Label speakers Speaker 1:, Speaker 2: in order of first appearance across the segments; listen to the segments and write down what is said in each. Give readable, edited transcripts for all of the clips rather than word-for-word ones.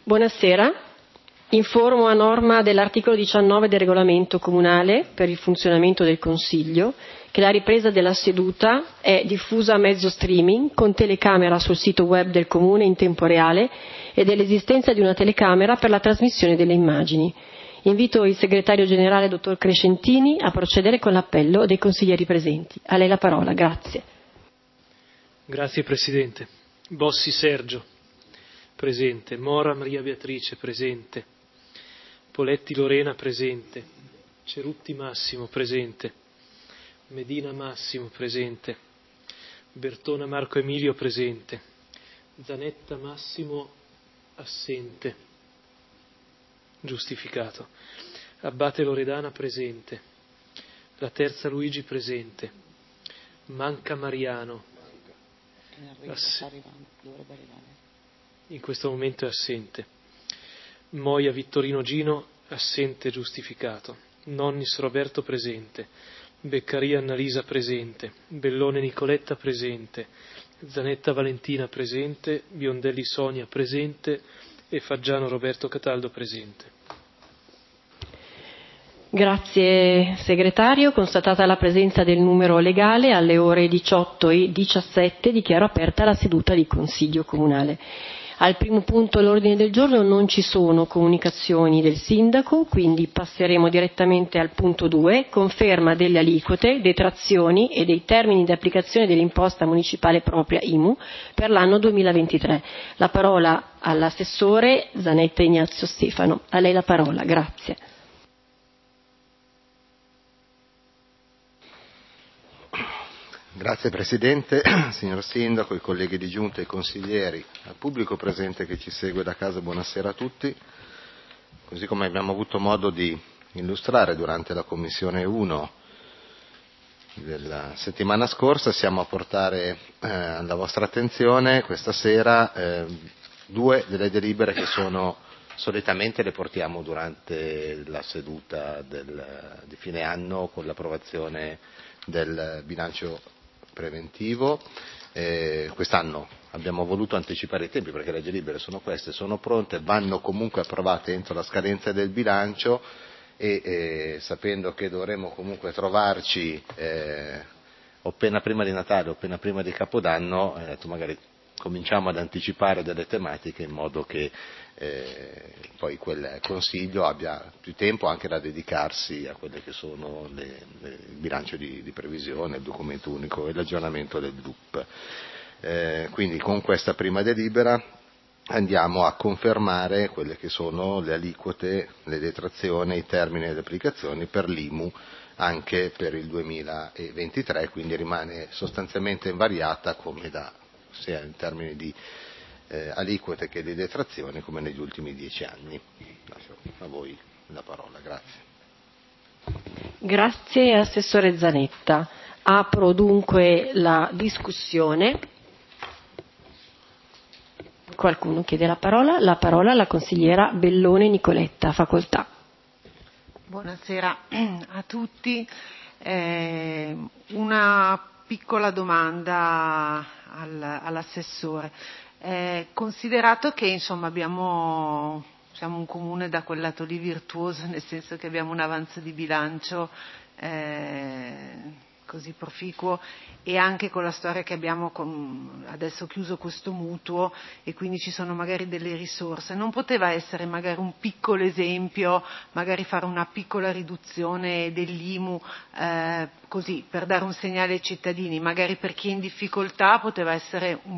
Speaker 1: Buonasera. Informo a norma dell'articolo 19 del regolamento comunale per il funzionamento del Consiglio che la ripresa della seduta è diffusa a mezzo streaming con telecamera sul sito web del Comune in tempo reale e dell'esistenza di una telecamera per la trasmissione delle immagini. Invito il segretario generale, dottor Crescentini, a procedere con l'appello dei consiglieri presenti. A lei la parola, grazie.
Speaker 2: Grazie Presidente. Bossi Sergio, presente. Mora Maria Beatrice, presente. Poletti Lorena, presente. Cerutti Massimo, presente. Medina Massimo, presente. Bertona Marco Emilio, presente. Zanetta Massimo, assente. Giustificato. Abbate Loredana, presente. La Terza Luigi, presente. Manca Mariano. In questo momento è assente. Moia Vittorino Gino, assente, giustificato. Nonnis Roberto, presente. Beccaria Annalisa, presente. Bellone Nicoletta, presente. Zanetta Valentina, presente. Biondelli Sonia, presente. E Faggiano Roberto Cataldo, presente.
Speaker 1: Grazie segretario. Constatata la presenza del numero legale, alle ore 18:17 dichiaro aperta la seduta di Consiglio Comunale. Al primo punto all'ordine del giorno non ci sono comunicazioni del Sindaco, quindi passeremo direttamente al punto 2, conferma delle aliquote, detrazioni e dei termini di applicazione dell'imposta municipale propria IMU per l'anno 2023. La parola all'assessore Zanetta Ignazio Stefano. A lei la parola, grazie.
Speaker 3: Grazie Presidente, signor Sindaco, i colleghi di Giunta, i consiglieri, al pubblico presente che ci segue da casa, buonasera a tutti. Così come abbiamo avuto modo di illustrare durante la Commissione 1 della settimana scorsa, siamo a portare alla vostra attenzione questa sera due delle delibere che solitamente le portiamo durante la seduta di fine anno con l'approvazione del bilancio preventivo. Quest'anno abbiamo voluto anticipare i tempi perché le delibere sono queste, sono pronte, vanno comunque approvate entro la scadenza del bilancio e sapendo che dovremo comunque trovarci o appena prima di Natale o appena prima di Capodanno, magari cominciamo ad anticipare delle tematiche in modo che poi quel Consiglio abbia più tempo anche da dedicarsi a quelle che sono il bilancio di previsione, il documento unico e l'aggiornamento del DUP. Quindi con questa prima delibera andiamo a confermare quelle che sono le aliquote, le detrazioni, i termini e le applicazioni per l'IMU anche per il 2023, quindi rimane sostanzialmente invariata come sia in termini di aliquote che di detrazioni come negli ultimi 10 anni. Lascio a voi la parola, grazie.
Speaker 1: Grazie Assessore Zanetta. Apro dunque la discussione. Qualcuno chiede la parola? La parola alla consigliera Bellone Nicoletta, facoltà.
Speaker 4: Buonasera a tutti. Una piccola domanda all'assessore. Considerato che insomma siamo un comune da quel lato lì virtuoso, nel senso che abbiamo un avanzo di bilancio così proficuo e anche con la storia che abbiamo adesso chiuso questo mutuo e quindi ci sono magari delle risorse, non poteva essere magari un piccolo esempio, magari fare una piccola riduzione dell'IMU così per dare un segnale ai cittadini, magari per chi è in difficoltà poteva essere un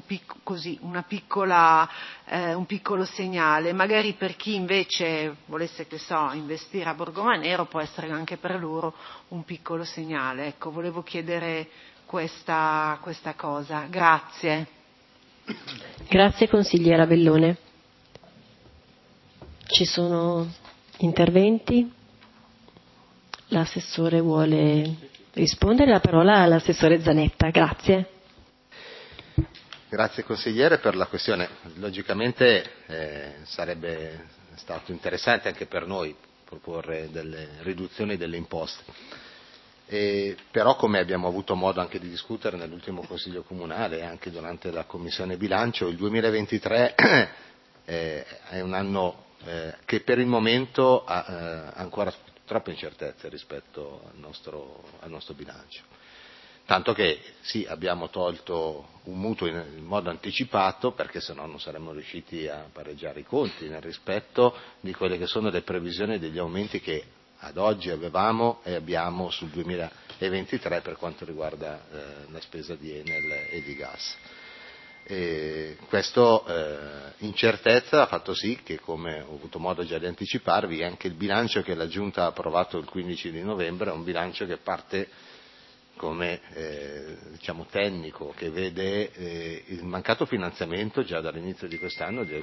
Speaker 4: piccolo segnale, magari per chi invece volesse investire a Borgomanero può essere anche per loro un piccolo segnale. Ecco, volevo chiedere questa cosa. Grazie.
Speaker 1: Grazie consigliera Bellone. Ci sono interventi? L'assessore vuole rispondere? La parola all'assessore Zanetta. Grazie.
Speaker 3: Grazie consigliere per la questione. Logicamente sarebbe stato interessante anche per noi proporre delle riduzioni delle imposte. Però come abbiamo avuto modo anche di discutere nell'ultimo Consiglio Comunale e anche durante la Commissione Bilancio, il 2023 è un anno che per il momento ha ancora troppe incertezze rispetto al nostro bilancio. Tanto che sì, abbiamo tolto un mutuo in modo anticipato, perché sennò non saremmo riusciti a pareggiare i conti nel rispetto di quelle che sono le previsioni degli aumenti che ad oggi avevamo e abbiamo sul 2023 per quanto riguarda la spesa di Enel e di gas. Questa incertezza ha fatto sì che, come ho avuto modo già di anticiparvi, anche il bilancio che la Giunta ha approvato il 15 di novembre è un bilancio che parte come diciamo tecnico, che vede il mancato finanziamento già dall'inizio di quest'anno di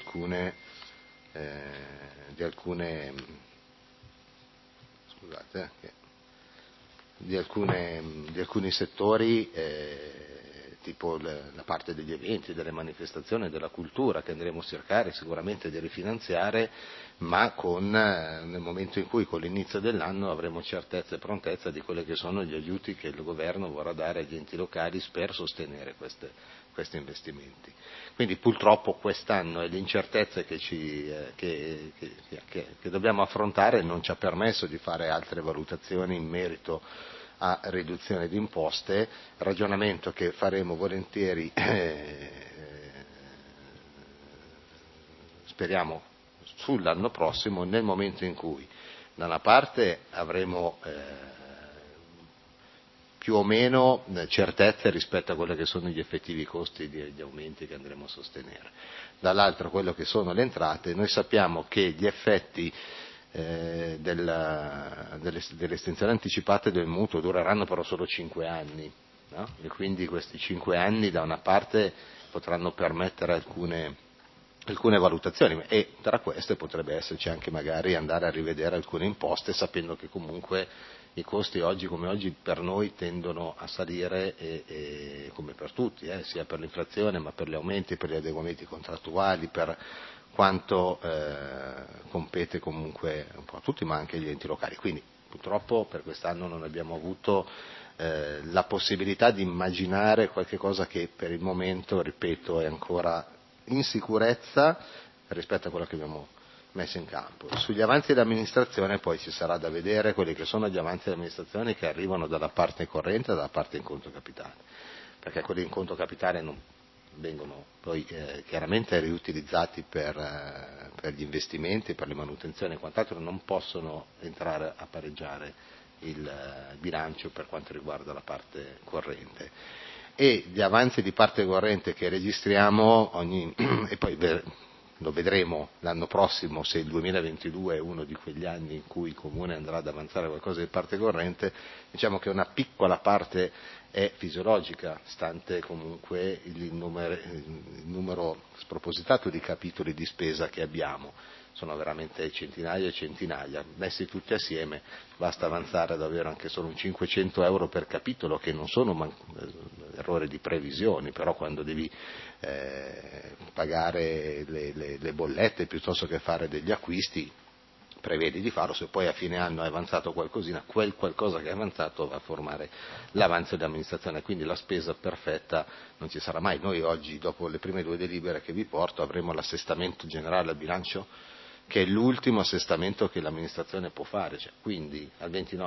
Speaker 3: alcuni settori, tipo la parte degli eventi, delle manifestazioni, della cultura, che andremo a cercare sicuramente di rifinanziare, ma nel momento in cui con l'inizio dell'anno avremo certezza e prontezza di quelli che sono gli aiuti che il governo vorrà dare agli enti locali per sostenere questi investimenti. Quindi purtroppo quest'anno e le incertezze che dobbiamo affrontare non ci ha permesso di fare altre valutazioni in merito a riduzione di imposte, ragionamento che faremo volentieri, speriamo, sull'anno prossimo, nel momento in cui da una parte avremo più o meno certezze rispetto a quelli che sono gli effettivi costi degli aumenti che andremo a sostenere, dall'altro quello che sono le entrate. Noi sappiamo che gli effetti dell'estensione anticipata del mutuo dureranno però solo 5 anni, no? E quindi questi 5 anni da una parte potranno permettere alcune valutazioni, e tra queste potrebbe esserci anche magari andare a rivedere alcune imposte, sapendo che comunque i costi oggi come oggi per noi tendono a salire, e come per tutti, sia per l'inflazione, ma per gli aumenti, per gli adeguamenti contrattuali, per quanto compete comunque un po' a tutti, ma anche agli enti locali. Quindi purtroppo per quest'anno non abbiamo avuto la possibilità di immaginare qualche cosa che per il momento, ripeto, è ancora in sicurezza rispetto a quello che abbiamo messo in campo. Sugli avanzi dell'amministrazione poi ci sarà da vedere quelli che sono gli avanzi dell'amministrazione che arrivano dalla parte corrente e dalla parte in conto capitale, perché quelli in conto capitale non vengono poi chiaramente riutilizzati per gli investimenti, per le manutenzioni e quant'altro, non possono entrare a pareggiare il bilancio per quanto riguarda la parte corrente. E gli avanzi di parte corrente che registriamo e poi lo vedremo l'anno prossimo, se il 2022 è uno di quegli anni in cui il Comune andrà ad avanzare qualcosa di parte corrente, diciamo che una piccola parte è fisiologica, stante comunque il numero spropositato di capitoli di spesa che abbiamo. Sono veramente centinaia e centinaia, messi tutti assieme basta avanzare ad avere anche solo un 500 euro per capitolo, che non sono errori di previsioni, però quando devi pagare le bollette piuttosto che fare degli acquisti, prevedi di farlo. Se poi a fine anno è avanzato qualcosina, quel qualcosa che è avanzato va a formare l'avanzo di amministrazione, quindi la spesa perfetta non ci sarà mai. Noi oggi, dopo le prime 2 delibere che vi porto, avremo l'assestamento generale al bilancio, che è l'ultimo assestamento che l'amministrazione può fare, quindi al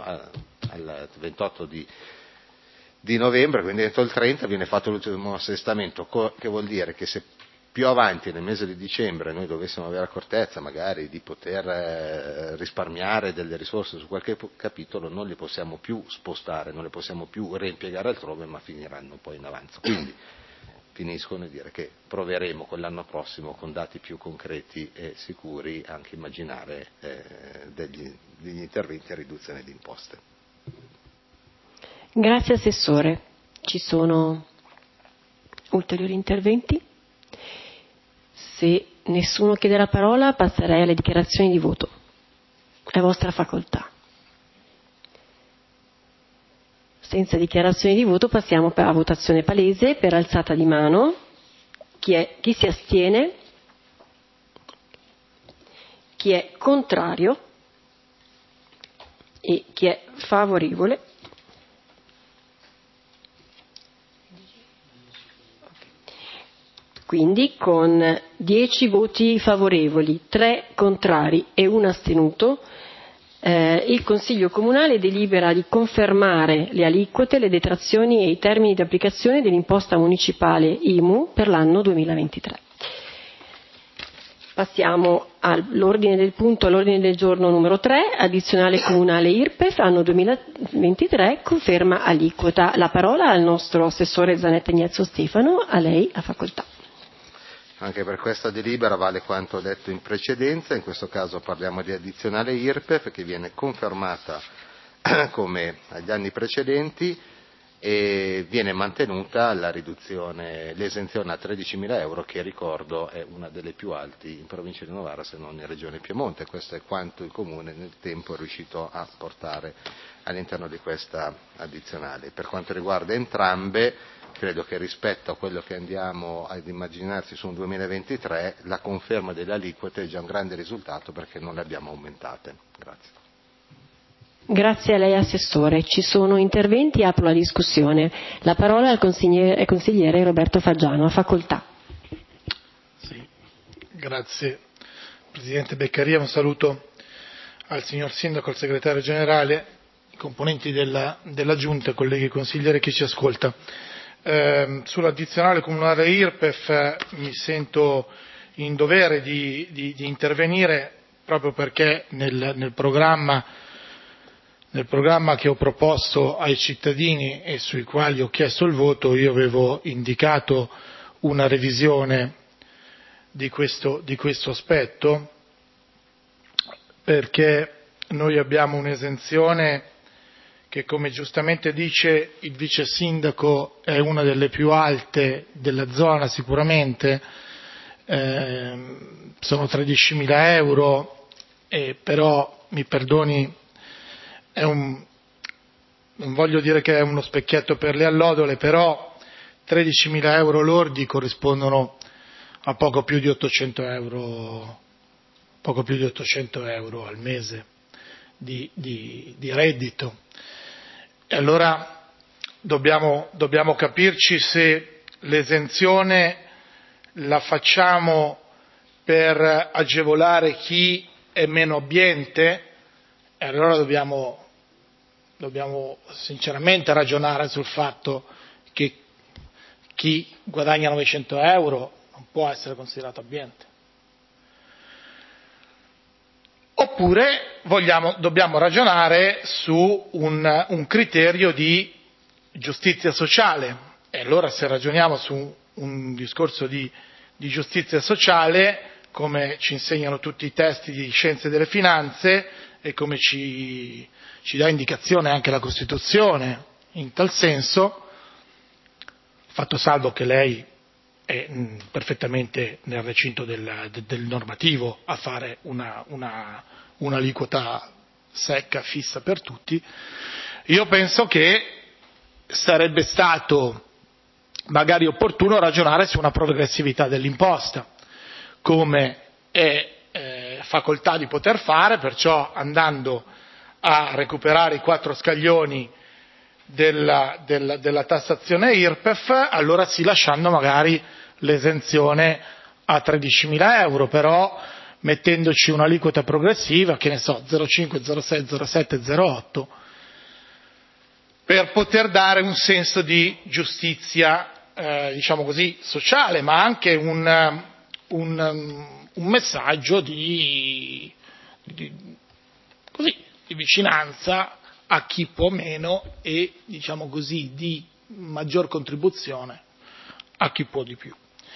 Speaker 3: 28 di novembre, quindi entro il 30 viene fatto l'ultimo assestamento, che vuol dire che se più avanti nel mese di dicembre noi dovessimo avere accortezza magari di poter risparmiare delle risorse su qualche capitolo, non le possiamo più spostare, non le possiamo più reimpiegare altrove, ma finiranno poi in avanzo. Quindi finisco nel dire che proveremo quell'anno prossimo, con dati più concreti e sicuri, anche immaginare degli interventi a riduzione di imposte.
Speaker 1: Grazie Assessore. Ci sono ulteriori interventi? Se nessuno chiede la parola, passerei alle dichiarazioni di voto. È vostra facoltà. Senza dichiarazioni di voto passiamo a votazione palese per alzata di mano. Chi si astiene? Chi è contrario? E chi è favorevole? Quindi con 10 voti favorevoli, 3 contrari e 1 astenuto, il Consiglio Comunale delibera di confermare le aliquote, le detrazioni e i termini di applicazione dell'imposta municipale IMU per l'anno 2023. Passiamo all'ordine del giorno numero 3, addizionale comunale IRPEF, anno 2023, conferma aliquota. La parola al nostro assessore Zanetta Ignazio Stefano, a lei la facoltà.
Speaker 3: Anche per questa delibera vale quanto detto in precedenza, in questo caso parliamo di addizionale IRPEF che viene confermata come agli anni precedenti e viene mantenuta l'esenzione a 13.000 euro che, ricordo, è una delle più alti in provincia di Novara se non in regione Piemonte. Questo è quanto il Comune nel tempo è riuscito a portare all'interno di questa addizionale. Per quanto riguarda entrambe, credo che rispetto a quello che andiamo ad immaginarsi su un 2023 la conferma delle aliquote è già un grande risultato perché non le abbiamo aumentate. Grazie.
Speaker 1: Grazie a lei Assessore. Ci sono interventi, apro la discussione. La parola al consigliere Roberto Faggiano, a facoltà.
Speaker 5: Sì, grazie Presidente Beccaria, un saluto al signor Sindaco, al Segretario Generale, i componenti della Giunta, colleghi consiglieri che ci ascolta. Sull'addizionale comunale IRPEF mi sento in dovere di intervenire proprio perché nel programma che ho proposto ai cittadini e sui quali ho chiesto il voto io avevo indicato una revisione di questo aspetto, perché noi abbiamo un'esenzione che, come giustamente dice il vice sindaco, è una delle più alte della zona sicuramente, sono 13.000 euro, però mi perdoni, non voglio dire che è uno specchietto per le allodole, però 13.000 euro lordi corrispondono a poco più di 800 euro al mese di reddito. E allora dobbiamo capirci se l'esenzione la facciamo per agevolare chi è meno abbiente, e allora dobbiamo sinceramente ragionare sul fatto che chi guadagna 900 euro non può essere considerato abbiente. Oppure dobbiamo ragionare su un criterio di giustizia sociale, e allora se ragioniamo su un discorso di giustizia sociale, come ci insegnano tutti i testi di scienze delle finanze e come ci dà indicazione anche la Costituzione in tal senso, fatto salvo che lei è perfettamente nel recinto del normativo a fare un'aliquota secca, fissa per tutti, io penso che sarebbe stato magari opportuno ragionare su una progressività dell'imposta, come è facoltà di poter fare, perciò andando a recuperare i 4 scaglioni della tassazione IRPEF, allora sì, lasciando magari l'esenzione a 13.000 euro, però mettendoci un'aliquota progressiva, che ne so, 0,5, 0,6, 0,7, 0,8, per poter dare un senso di giustizia, diciamo così, sociale, ma anche un messaggio di vicinanza a chi può meno e, diciamo così, di maggior contribuzione a chi può di più.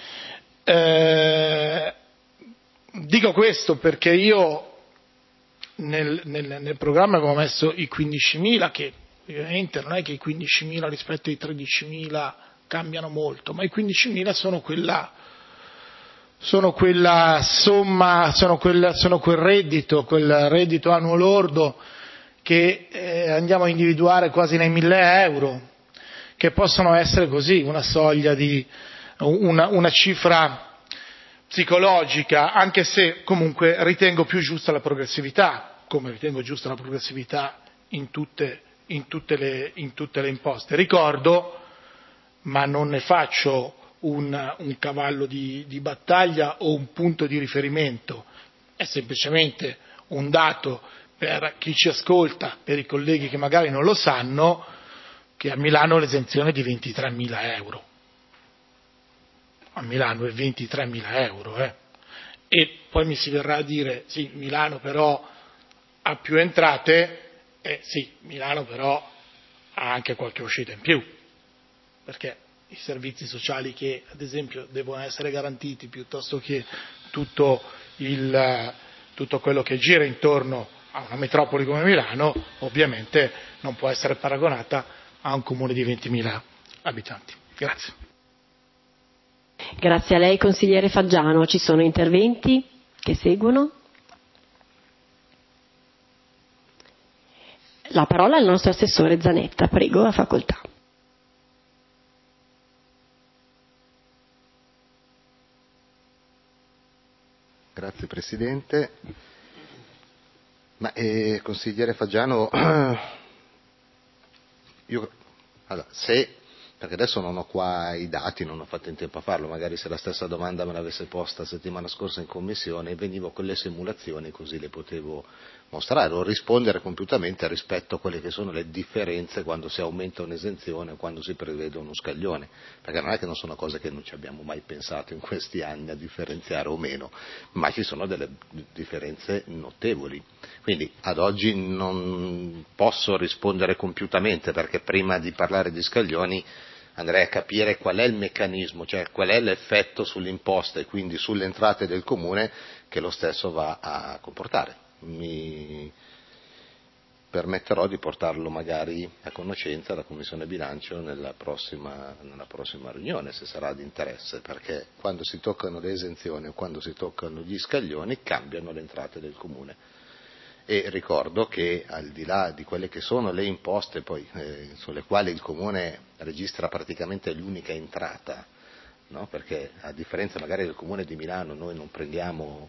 Speaker 5: Dico questo perché io nel programma avevo messo i 15.000, che ovviamente non è che i 15.000 rispetto ai 13.000 cambiano molto, ma i 15.000 sono quella somma, sono quel reddito annuo lordo che andiamo a individuare quasi nei 1.000 euro, che possono essere così una soglia di una cifra psicologica, anche se comunque ritengo più giusta la progressività, come ritengo giusta la progressività in tutte le imposte. Ricordo, ma non ne faccio un cavallo di battaglia o un punto di riferimento, è semplicemente un dato per chi ci ascolta, per i colleghi che magari non lo sanno, che a Milano l'esenzione è di 23.000 euro. A Milano è 23.000 euro. E poi mi si verrà a dire, sì, Milano però ha più entrate, sì, Milano però ha anche qualche uscita in più, perché i servizi sociali che ad esempio devono essere garantiti, piuttosto che tutto quello che gira intorno a una metropoli come Milano, ovviamente non può essere paragonata a un comune di 20.000 abitanti. Grazie.
Speaker 1: Grazie a lei, consigliere Faggiano. Ci sono interventi che seguono? La parola al nostro assessore Zanetta, prego, a facoltà.
Speaker 3: Grazie Presidente. Consigliere Faggiano, perché adesso non ho qua i dati, non ho fatto in tempo a farlo, magari se la stessa domanda me l'avesse posta settimana scorsa in commissione, venivo con le simulazioni così le potevo mostrare o rispondere compiutamente rispetto a quelle che sono le differenze quando si aumenta un'esenzione o quando si prevede uno scaglione, perché non è che non sono cose che non ci abbiamo mai pensato in questi anni a differenziare o meno, ma ci sono delle differenze notevoli. Quindi ad oggi non posso rispondere compiutamente, perché prima di parlare di scaglioni andrei a capire qual è il meccanismo, cioè qual è l'effetto sull'imposta e quindi sulle entrate del comune che lo stesso va a comportare. Mi permetterò di portarlo magari a conoscenza della Commissione Bilancio nella prossima riunione, se sarà di interesse, perché quando si toccano le esenzioni o quando si toccano gli scaglioni cambiano le entrate del comune. E ricordo che al di là di quelle che sono le imposte poi sulle quali il comune registra praticamente l'unica entrata, no? Perché a differenza magari del comune di Milano noi non prendiamo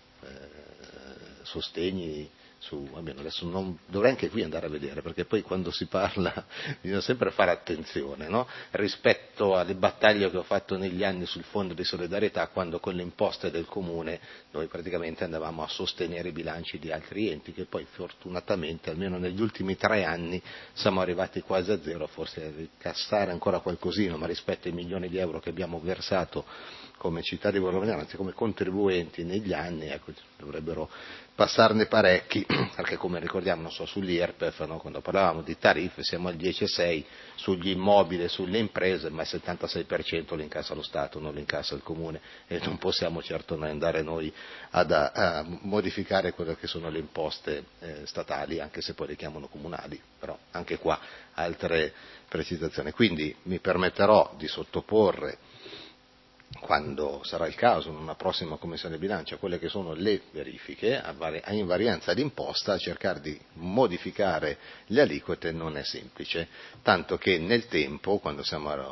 Speaker 3: sostegni adesso non dovrei anche qui andare a vedere, perché poi quando si parla bisogna sempre fare attenzione, no? Rispetto alle battaglie che ho fatto negli anni sul fondo di solidarietà, quando con le imposte del comune noi praticamente andavamo a sostenere i bilanci di altri enti, che poi fortunatamente almeno negli ultimi 3 anni siamo arrivati quasi a zero, forse a ricassare ancora qualcosina, ma rispetto ai milioni di euro che abbiamo versato come città di Bologna, anzi come contribuenti negli anni, ecco, dovrebbero passarne parecchi, perché come ricordiamo, non so, sull'IRPEF, no? Quando parlavamo di tariffe siamo al 10,6 sugli immobili e sulle imprese, ma il 76% lo incassa lo Stato, non lo incassa il Comune, e non possiamo certo andare noi a modificare quelle che sono le imposte statali, anche se poi le chiamano comunali, però anche qua altre precisazioni. Quindi mi permetterò di sottoporre, quando sarà il caso, in una prossima commissione bilancio, quelle che sono le verifiche a invarianza d'imposta. Cercare di modificare le aliquote non è semplice, tanto che nel tempo, quando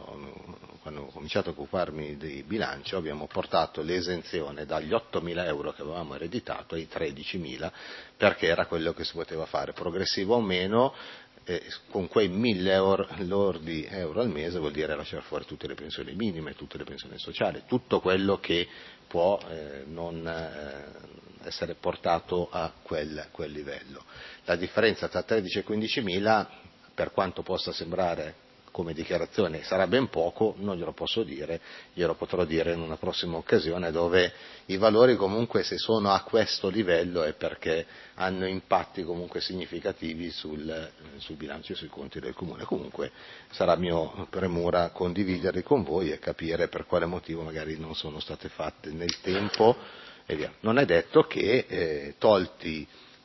Speaker 3: ho cominciato a occuparmi di bilancio, abbiamo portato l'esenzione dagli 8.000 euro che avevamo ereditato ai 13.000, perché era quello che si poteva fare, progressivo o meno. Con quei 1.000 lordi euro al mese vuol dire lasciare fuori tutte le pensioni minime, tutte le pensioni sociali, tutto quello che può non essere portato a quel livello. La differenza tra 13 e 15.000, per quanto possa sembrare come dichiarazione, sarà ben poco, non glielo posso dire, glielo potrò dire in una prossima occasione, dove i valori comunque, se sono a questo livello, è perché hanno impatti comunque significativi sul bilancio e sui conti del comune. Comunque sarà mio premura condividerli con voi e capire per quale motivo magari non sono state fatte nel tempo e via. Non è detto che tolti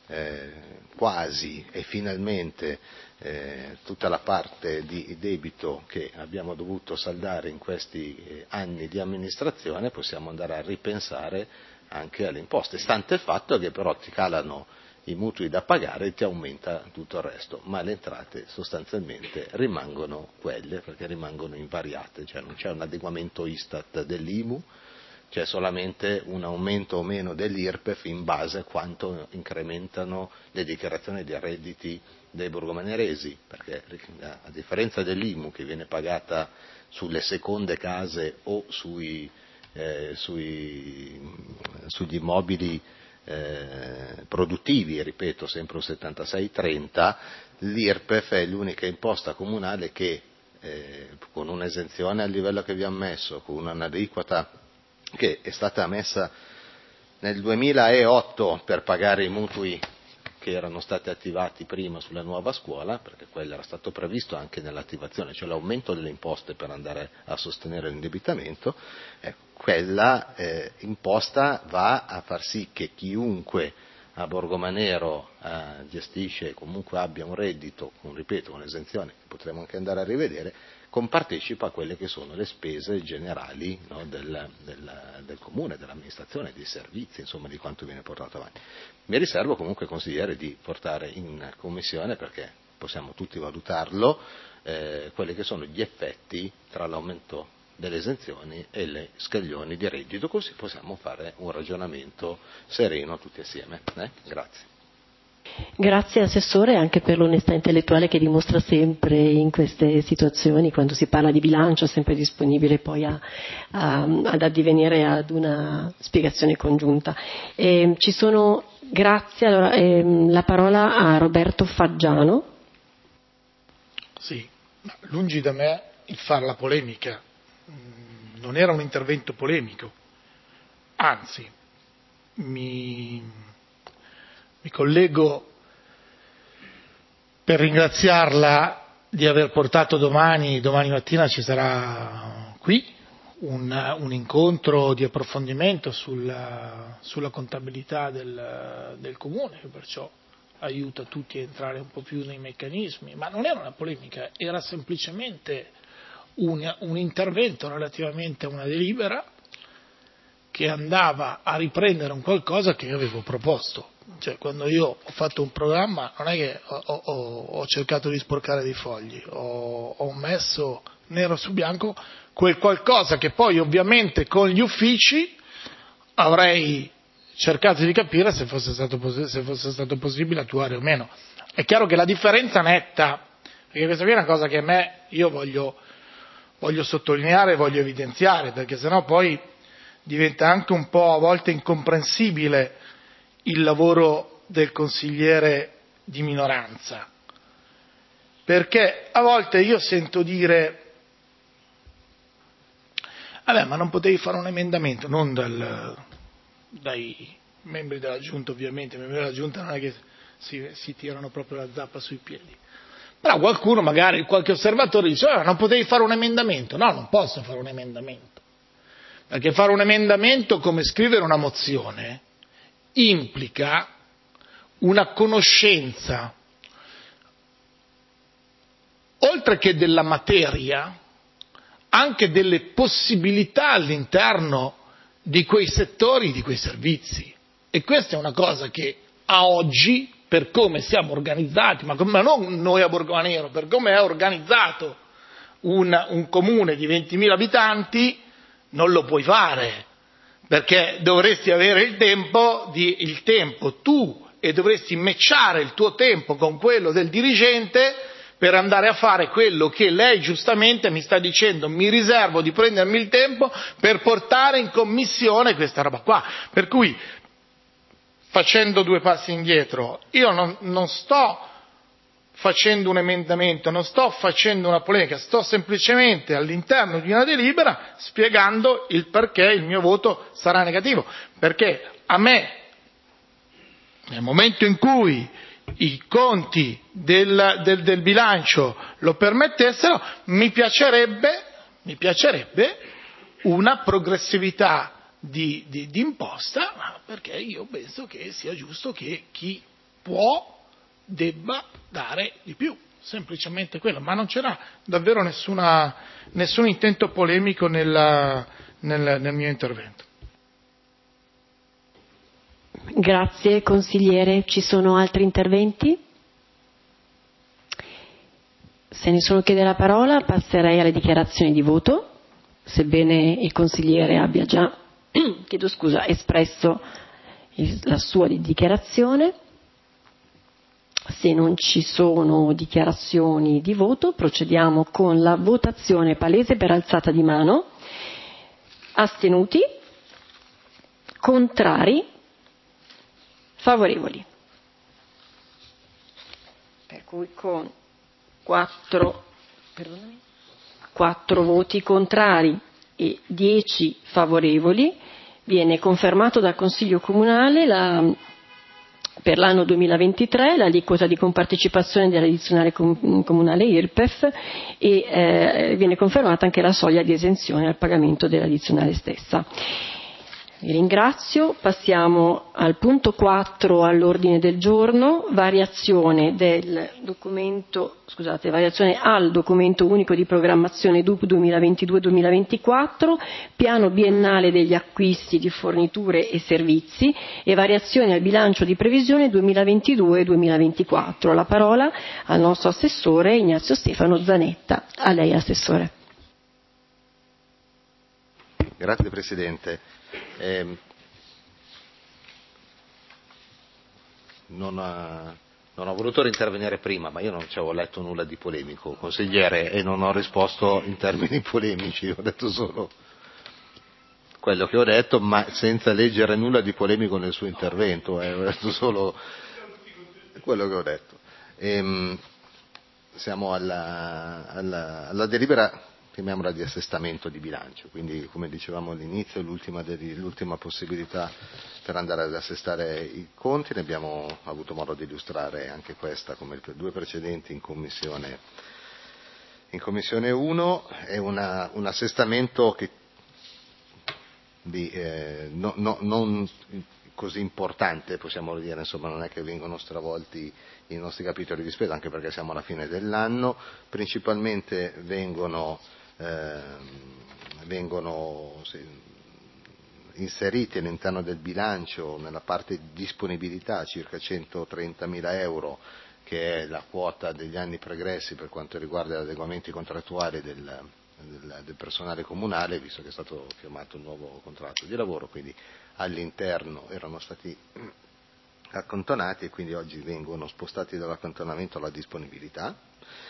Speaker 3: quasi e finalmente tutta la parte di debito che abbiamo dovuto saldare in questi anni di amministrazione, possiamo andare a ripensare anche alle imposte, stante il fatto che però ti calano i mutui da pagare e ti aumenta tutto il resto, ma le entrate sostanzialmente rimangono quelle, perché rimangono invariate, cioè non c'è un adeguamento Istat dell'IMU, c'è solamente un aumento o meno dell'IRPEF in base a quanto incrementano le dichiarazioni dei redditi dei borgomaneresi, perché a differenza dell'IMU che viene pagata sulle seconde case o sugli immobili produttivi, ripeto sempre un 76-30, l'IRPEF è l'unica imposta comunale che con un'esenzione al livello che vi ho messo, con un'aliquota che è stata messa nel 2008 per pagare i mutui che erano stati attivati prima sulla nuova scuola, perché quello era stato previsto anche nell'attivazione, cioè l'aumento delle imposte per andare a sostenere l'indebitamento, quella imposta va a far sì che chiunque a Borgomanero gestisce, comunque abbia un reddito, ripeto, un'esenzione che potremo anche andare a rivedere, compartecipa a quelle che sono le spese generali, no, del comune, dell'amministrazione, dei servizi, insomma di quanto viene portato avanti. Mi riservo comunque, consigliere, di portare in commissione, perché possiamo tutti valutarlo, quelli che sono gli effetti tra l'aumento delle esenzioni e le scaglioni di reddito, così possiamo fare un ragionamento sereno tutti assieme. Grazie.
Speaker 1: Grazie Assessore anche per l'onestà intellettuale che dimostra sempre in queste situazioni, quando si parla di bilancio è sempre disponibile poi ad addivenire ad una spiegazione congiunta. Grazie, allora, la parola a Roberto Faggiano.
Speaker 5: Sì, lungi da me il far la polemica, non era un intervento polemico, anzi mi collego per ringraziarla di aver portato domani mattina ci sarà qui un incontro di approfondimento sulla contabilità del comune, che perciò aiuta tutti a entrare un po' più nei meccanismi, ma non era una polemica, era semplicemente un intervento relativamente a una delibera che andava a riprendere un qualcosa che io avevo proposto. Cioè, quando io ho fatto un programma non è che ho cercato di sporcare dei fogli, ho messo nero su bianco quel qualcosa che poi ovviamente con gli uffici avrei cercato di capire se fosse stato possibile attuare o meno. È chiaro che la differenza netta, perché questa qui è una cosa che io voglio sottolineare, voglio evidenziare, perché sennò poi diventa anche un po' a volte incomprensibile il lavoro del consigliere di minoranza, perché a volte io sento dire vabbè, ma non potevi fare un emendamento, non dai membri della Giunta ovviamente, i membri della Giunta non è che si tirano proprio la zappa sui piedi, però qualcuno, magari qualche osservatore dice non potevi fare un emendamento. No, non posso fare un emendamento, perché fare un emendamento, come scrivere una mozione, implica una conoscenza, oltre che della materia, anche delle possibilità all'interno di quei settori, di quei servizi. E questa è una cosa che a oggi, per come siamo organizzati, ma non noi a Borgomanero, per come è organizzato un comune di 20.000 abitanti, non lo puoi fare, perché dovresti avere il tempo tu, e dovresti matchare il tuo tempo con quello del dirigente per andare a fare quello che lei giustamente mi sta dicendo: mi riservo di prendermi il tempo per portare in commissione questa roba qua. Per cui, facendo due passi indietro, io non sto facendo un emendamento, non sto facendo una polemica, sto semplicemente all'interno di una delibera spiegando il perché il mio voto sarà negativo, perché a me, nel momento in cui i conti del bilancio lo permettessero, mi piacerebbe una progressività di imposta, perché io penso che sia giusto che chi può debba dare di più, semplicemente quello, ma non c'era davvero nessun intento polemico nel mio intervento.
Speaker 1: Grazie consigliere, ci sono altri interventi? Se nessuno chiede la parola passerei alle dichiarazioni di voto, sebbene il consigliere abbia già espresso la sua dichiarazione. Se non ci sono dichiarazioni di voto, procediamo con la votazione palese per alzata di mano. Astenuti? Contrari? Favorevoli? Per cui con 4 voti contrari e 10 favorevoli viene confermato dal Consiglio Comunale per l'anno 2023 l'aliquota di compartecipazione dell'addizionale comunale IRPEF e viene confermata anche la soglia di esenzione al pagamento dell'addizionale stessa. Vi ringrazio. Passiamo al punto 4 all'ordine del giorno, variazione al documento unico di programmazione DUP 2022-2024, piano biennale degli acquisti di forniture e servizi e variazione al bilancio di previsione 2022-2024. La parola al nostro assessore Ignazio Stefano Zanetta. A lei, assessore.
Speaker 3: Grazie Presidente. Non ho voluto intervenire prima, ma io non ci avevo letto nulla di polemico, consigliere, e non ho risposto in termini polemici, ho detto solo quello che ho detto, ma senza leggere nulla di polemico nel suo intervento, ho detto solo quello che ho detto. Siamo alla delibera, chiamiamola, di assestamento di bilancio, quindi come dicevamo all'inizio l'ultima possibilità per andare ad assestare i conti. Ne abbiamo avuto modo di illustrare anche questa come le due precedenti in commissione 1. È un assestamento che non così importante, possiamo dire, insomma, non è che vengono stravolti i nostri capitoli di spesa, anche perché siamo alla fine dell'anno. Principalmente vengono inseriti all'interno del bilancio, nella parte di disponibilità, circa 130.000 euro, che è la quota degli anni pregressi per quanto riguarda gli adeguamenti contrattuali del personale comunale, visto che è stato firmato un nuovo contratto di lavoro, quindi all'interno erano stati accantonati e quindi oggi vengono spostati dall'accantonamento alla disponibilità.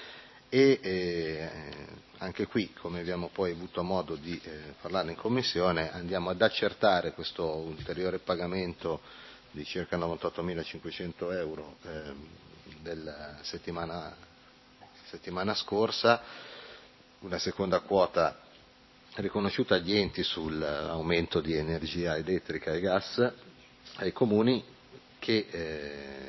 Speaker 3: E anche qui, come abbiamo poi avuto modo di parlare in commissione, andiamo ad accertare questo ulteriore pagamento di circa 98.500 euro della settimana scorsa, una seconda quota riconosciuta agli enti sull'aumento di energia elettrica e gas ai comuni, che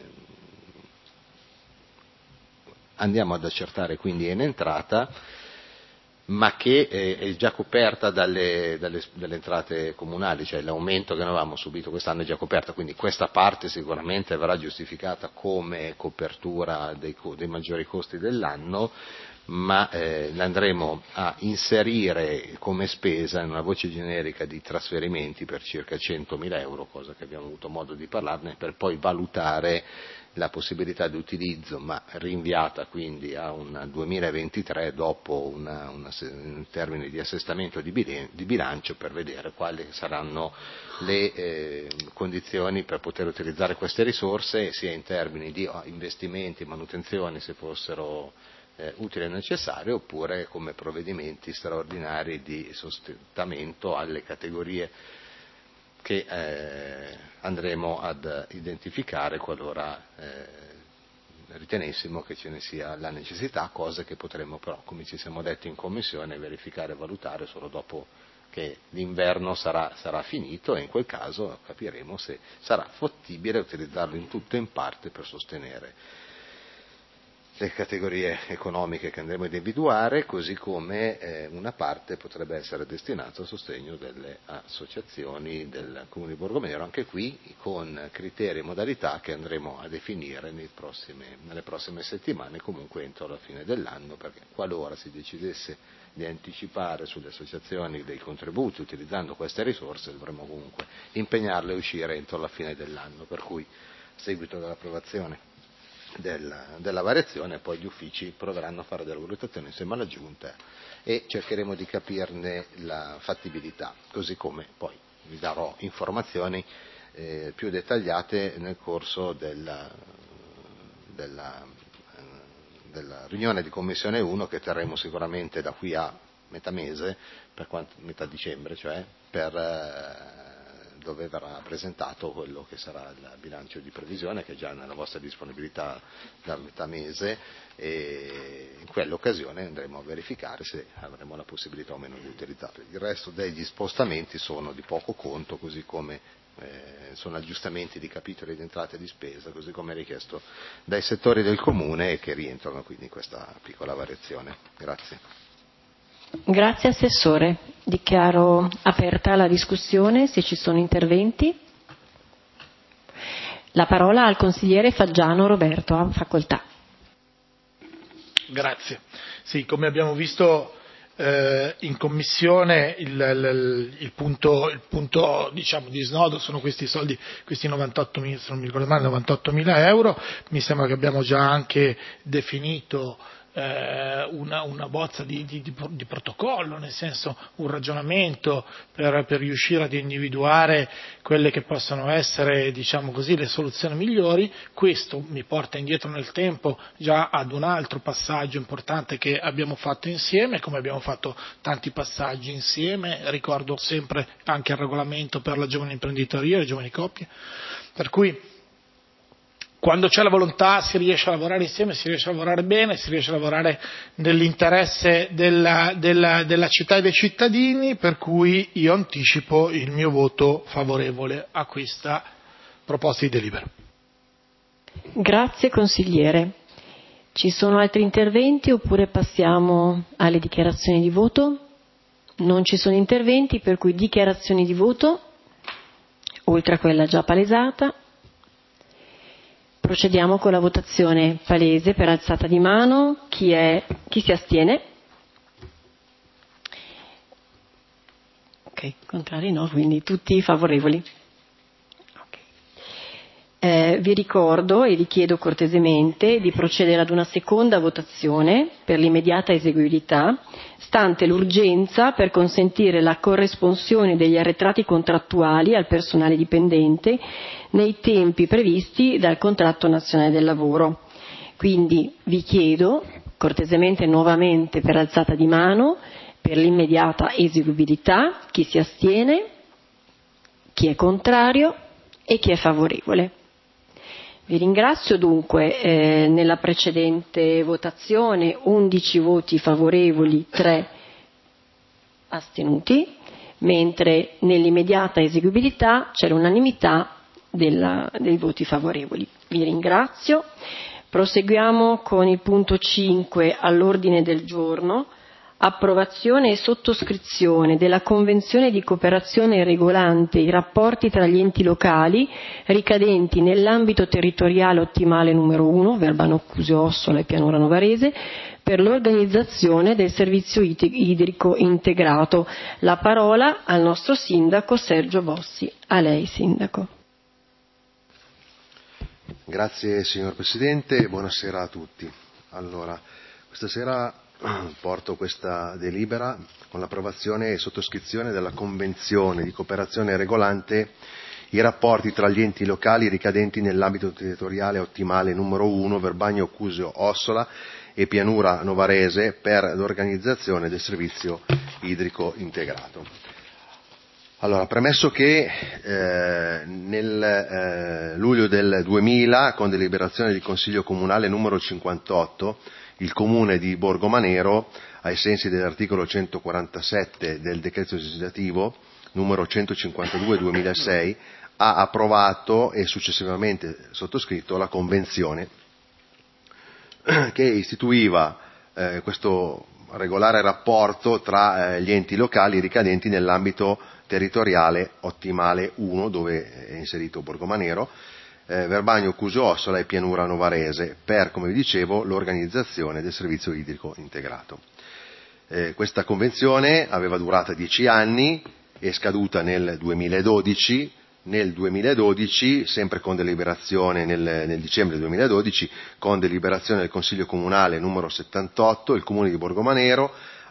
Speaker 3: andiamo ad accertare quindi in entrata, ma che è già coperta dalle entrate comunali, cioè l'aumento che noi avevamo subito quest'anno è già coperta, quindi questa parte sicuramente verrà giustificata come copertura dei maggiori costi dell'anno, ma l'andremo a inserire come spesa in una voce generica di trasferimenti per circa 100.000 euro, cosa che abbiamo avuto modo di parlarne, per poi valutare la possibilità di utilizzo, ma rinviata quindi a un 2023 dopo in termini di assestamento di bilancio, per vedere quali saranno le condizioni per poter utilizzare queste risorse, sia in termini di investimenti, manutenzioni, se fossero utile e necessario, oppure come provvedimenti straordinari di sostentamento alle categorie che andremo ad identificare qualora ritenessimo che ce ne sia la necessità, cose che potremo però, come ci siamo detti in commissione, verificare e valutare solo dopo che l'inverno sarà finito, e in quel caso capiremo se sarà fattibile utilizzarlo in tutto o in parte per sostenere le categorie economiche che andremo ad individuare, così come una parte potrebbe essere destinata al sostegno delle associazioni del Comune di Borgomero, anche qui con criteri e modalità che andremo a definire nelle prossime settimane, comunque entro la fine dell'anno, perché qualora si decidesse di anticipare sulle associazioni dei contributi utilizzando queste risorse, dovremo comunque impegnarle a uscire entro la fine dell'anno, per cui a seguito dell'approvazione della variazione poi gli uffici proveranno a fare delle valutazioni insieme alla Giunta e cercheremo di capirne la fattibilità, così come poi vi darò informazioni più dettagliate nel corso della riunione di Commissione 1 che terremo sicuramente da qui a metà dicembre, cioè dove verrà presentato quello che sarà il bilancio di previsione, che è già nella vostra disponibilità da metà mese, e in quell'occasione andremo a verificare se avremo la possibilità o meno di utilizzarli. Il resto degli spostamenti sono di poco conto, così come sono aggiustamenti di capitoli di entrata e di spesa, così come richiesto dai settori del Comune e che rientrano quindi in questa piccola variazione. Grazie.
Speaker 1: Grazie Assessore. Dichiaro aperta la discussione, se ci sono interventi. La parola al consigliere Faggiano Roberto, ha facoltà.
Speaker 5: Grazie. Sì, come abbiamo visto in commissione il punto diciamo di snodo sono questi soldi, questi 98.000, se non mi ricordo male, 98.000 euro. Mi sembra che abbiamo già anche definito una bozza di protocollo, nel senso un ragionamento per riuscire ad individuare quelle che possono essere, diciamo così, le soluzioni migliori. Questo mi porta indietro nel tempo già ad un altro passaggio importante che abbiamo fatto insieme, come abbiamo fatto tanti passaggi insieme, ricordo sempre anche il regolamento per la giovane imprenditoria, le giovani coppie, per cui quando c'è la volontà si riesce a lavorare insieme, si riesce a lavorare bene, si riesce a lavorare nell'interesse della città e dei cittadini, per cui io anticipo il mio voto favorevole a questa proposta di delibera.
Speaker 1: Grazie consigliere. Ci sono altri interventi oppure passiamo alle dichiarazioni di voto? Non ci sono interventi, per cui dichiarazioni di voto, oltre a quella già palesata. Procediamo con la votazione palese per alzata di mano. Chi si astiene? Ok, contrari no, quindi tutti favorevoli. Vi ricordo e vi chiedo cortesemente di procedere ad una seconda votazione per l'immediata eseguibilità, stante l'urgenza per consentire la corresponsione degli arretrati contrattuali al personale dipendente nei tempi previsti dal contratto nazionale del lavoro. Quindi vi chiedo cortesemente nuovamente per alzata di mano per l'immediata eseguibilità chi si astiene, chi è contrario e chi è favorevole. Vi ringrazio. Dunque, nella precedente votazione 11 voti favorevoli, 3 astenuti, mentre nell'immediata eseguibilità c'è l'unanimità dei voti favorevoli. Vi ringrazio. Proseguiamo con il punto 5 all'ordine del giorno. Approvazione e sottoscrizione della Convenzione di cooperazione regolante i rapporti tra gli enti locali ricadenti nell'ambito territoriale ottimale numero 1, Verbano Cusio Ossola e Pianura Novarese, per l'organizzazione del servizio idrico integrato. La parola al nostro sindaco Sergio Bossi. A lei, sindaco.
Speaker 6: Grazie signor Presidente e buonasera a tutti. Allora, questa sera porto questa delibera con l'approvazione e sottoscrizione della Convenzione di cooperazione regolante i rapporti tra gli enti locali ricadenti nell'ambito territoriale ottimale numero 1, Verbagno Cusio Ossola e Pianura Novarese, per l'organizzazione del servizio idrico integrato. Allora, premesso che nel luglio del 2000, con deliberazione del Consiglio Comunale numero 58, il Comune di Borgomanero, ai sensi dell'articolo 147 del decreto legislativo numero 152/2006, ha approvato e successivamente sottoscritto la Convenzione che istituiva questo regolare rapporto tra gli enti locali ricadenti nell'ambito territoriale ottimale 1, dove è inserito Borgomanero, Verbagno Cusio Ossola e Pianura Novarese, per, come vi dicevo, l'organizzazione del servizio idrico integrato. Questa convenzione aveva durata 10 anni, è scaduta nel 2012. Nel 2012, sempre con deliberazione nel dicembre 2012, con deliberazione del Consiglio Comunale numero 78, il Comune di Borgomanero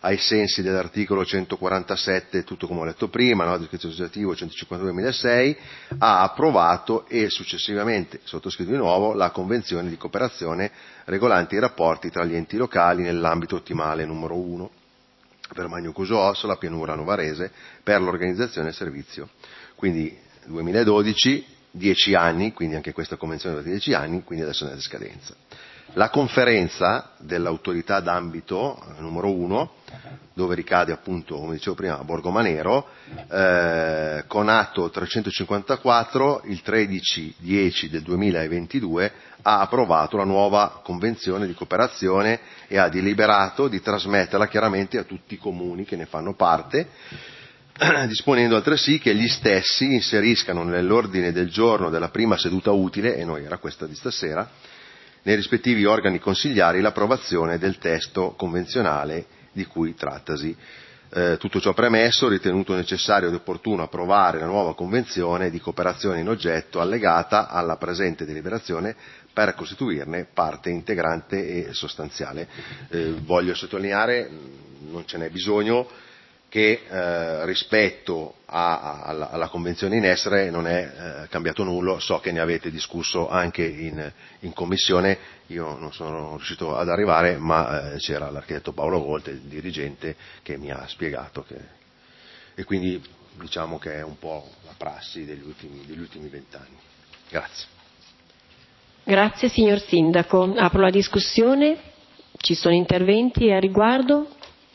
Speaker 6: ai sensi dell'articolo 147, tutto come ho letto prima, no? Decreto legislativo 152/2006, ha approvato e successivamente sottoscritto di nuovo la Convenzione di cooperazione regolante i rapporti tra gli enti locali nell'ambito ottimale numero 1 per Magno Cuso Ossola, Pianura Novarese, per l'organizzazione del servizio. Quindi 2012, 10 anni, quindi anche questa convenzione da 10 anni, quindi adesso è nella scadenza. La conferenza dell'autorità d'ambito numero 1, dove ricade appunto, come dicevo prima, Borgomanero, con atto 354, il 13/10 del 2022, ha approvato la nuova convenzione di cooperazione e ha deliberato di trasmetterla chiaramente a tutti i comuni che ne fanno parte, disponendo altresì che gli stessi inseriscano nell'ordine del giorno della prima seduta utile, e noi era questa di stasera, nei rispettivi organi consigliari l'approvazione del testo convenzionale di cui trattasi. Tutto ciò premesso, ritenuto necessario ed opportuno approvare la nuova convenzione di cooperazione in oggetto allegata alla presente deliberazione per costituirne parte integrante e sostanziale. Voglio sottolineare, non ce n'è bisogno, che rispetto alla convenzione in essere non è cambiato nulla. So che ne avete discusso anche in commissione, io non sono riuscito ad arrivare, ma c'era l'architetto Paolo Volte, il dirigente, che mi ha spiegato e quindi diciamo che è un po' la prassi degli ultimi 20 anni. Grazie.
Speaker 1: Grazie signor Sindaco. Apro la discussione. Ci sono interventi a riguardo?